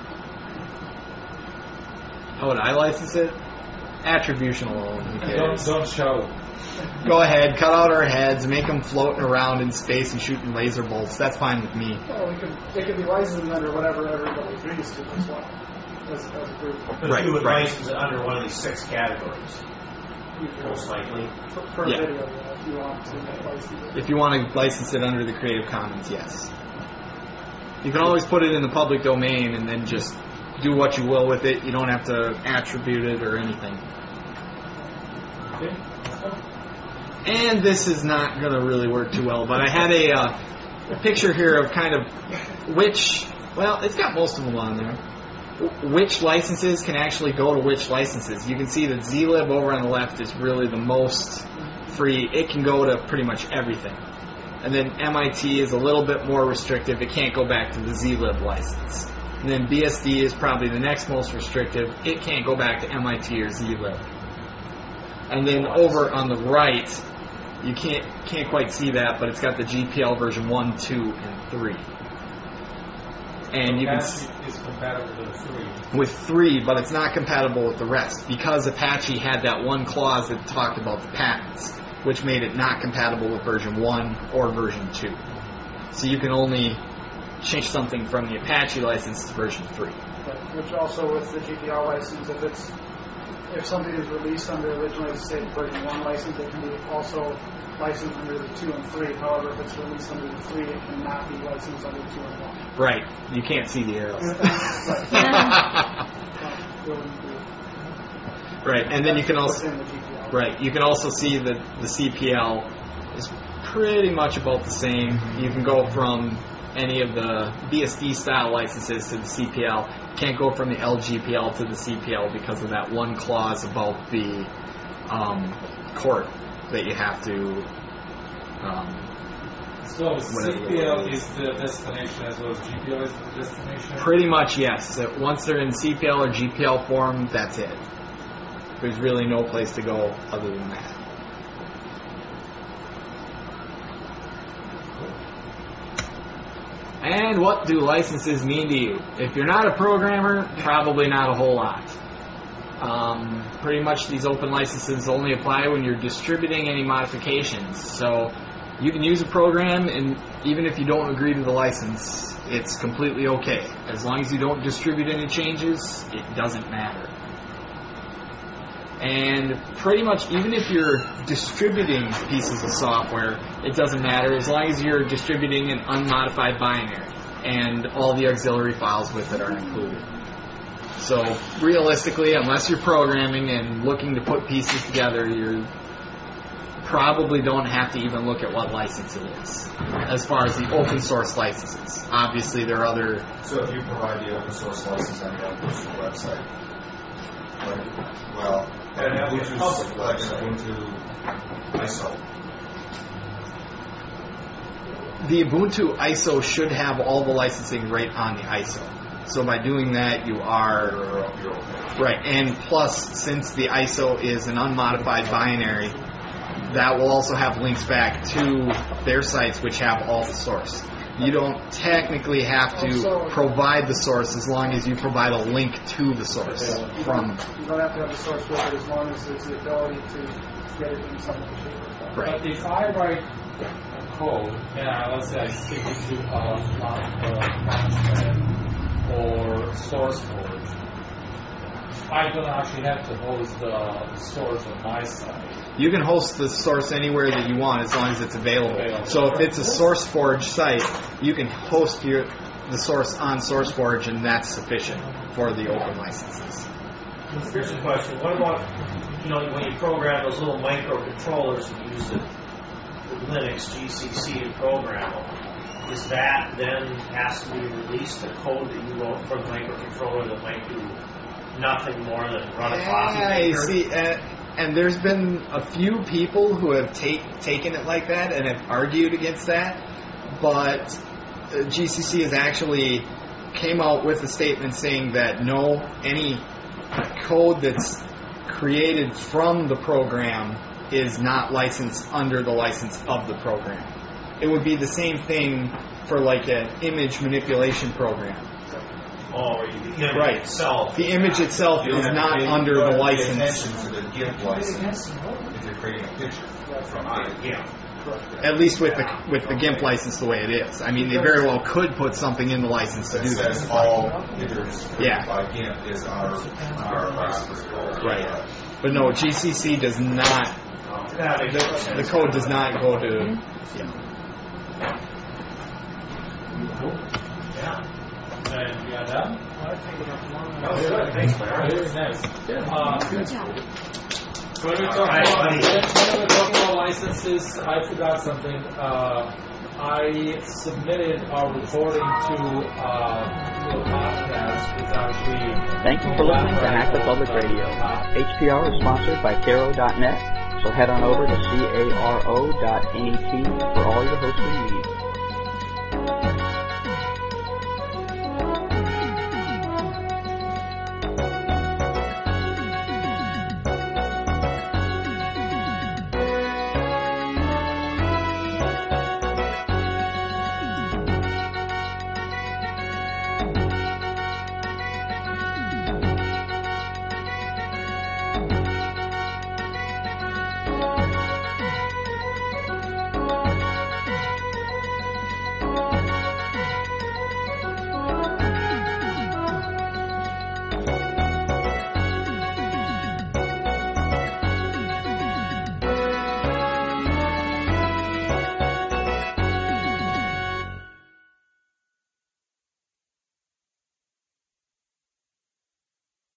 How would I license it? Attribution alone. Don't show. Go ahead, cut out our heads, make them floating around in space and shooting laser bolts. That's fine with me. Well, it could be licensed under whatever everybody agrees to as well, as a group. But you would license it under one of these 6 categories. most likely. Per Yeah. video, if you want to license it. If you want to license it under the Creative Commons, yes. You can always put it in the public domain and then just do what you will with it. You don't have to attribute it or anything. Okay. And this is not going to really work too well, but I had a picture here of kind of which, well, it's got most of them on there, which licenses can actually go to which licenses. You can see that zlib over on the left is really the most free. It can go to pretty much everything. And then MIT is a little bit more restrictive. It can't go back to the zlib license. And then BSD is probably the next most restrictive. It can't go back to MIT or zlib. And then over on the right, you can't quite see that, but it's got the GPL version 1, 2, and 3. And you can see is compatible with 3, but it's not compatible with the rest because Apache had that one clause that talked about the patents, which made it not compatible with version 1 or version 2. So you can only change something from the Apache license to version 3. Which also with the GPL license, if something is released under originally say version 1 license, it can be also licensed under the 2 and 3. However, if it's released under the 3, it cannot be licensed under 2 and 1. Right. You can't see the arrows. Right. And then you can also you can also see that the CPL is pretty much about the same. You can go from any of the BSD style licenses to the CPL. Can't go from the LGPL to the CPL because of that one clause about the court that you have to. So CPL is the destination as well as GPL is the destination? Pretty much, yes. So once they're in CPL or GPL form, that's it. There's really no place to go other than that. And what do licenses mean to you? If you're not a programmer, probably not a whole lot. Pretty much these open licenses only apply when you're distributing any modifications. So you can use a program, and even if you don't agree to the license, it's completely okay. As long as you don't distribute any changes, it doesn't matter. And pretty much even if you're distributing pieces of software, it doesn't matter as long as you're distributing an unmodified binary and all the auxiliary files with it are included. So realistically, unless you're programming and looking to put pieces together, you probably don't have to even look at what license it is as far as the open source licenses. Obviously, there are other... So if you provide the open source license on your own personal website, well, Ubuntu ISO. The Ubuntu ISO should have all the licensing right on the ISO. So by doing that, you are... Right, and plus, since the ISO is an unmodified binary, that will also have links back to their sites which have all the source. You don't technically have to provide the source as long as you provide a link to the source from... You don't have to have the source with it as long as there's the ability to get it in some of the shape. Right. But if I write a code, and let's say I stick it to Launchpad or SourceForge, I don't actually have to host the source on my side. You can host the source anywhere that you want as long as it's available. So if it's a SourceForge site, you can host the source on SourceForge, and that's sufficient for the open licenses. Here's a question. What about, when you program those little microcontrollers and use the Linux GCC to program them? Is that then has to be released, the code that you wrote for the microcontroller that might do nothing more than run a coffee maker? See, and there's been a few people who have taken it like that and have argued against that, but GCC has actually came out with a statement saying that no, any code that's created from the program is not licensed under the license of the program. It would be the same thing for like an image manipulation program. Oh, the image right. itself. The image itself is not under the license. To the GIMP license if you're creating a picture from GIMP. At least with the GIMP license the way it is. I mean, they very well could put something in the license to do that. Says all images by GIMP is our license. Right. But no, GCC does not. The code does not go to. And yeah, that. That was good. Thanks, Larry. Very nice. Good job. When we're talking about licenses, I forgot something. I submitted our recording to the podcast. It's actually. Thank you for listening to Hack the Public Radio. HPR is sponsored by Caro.net, so head on over to caro.net for all your hosting needs.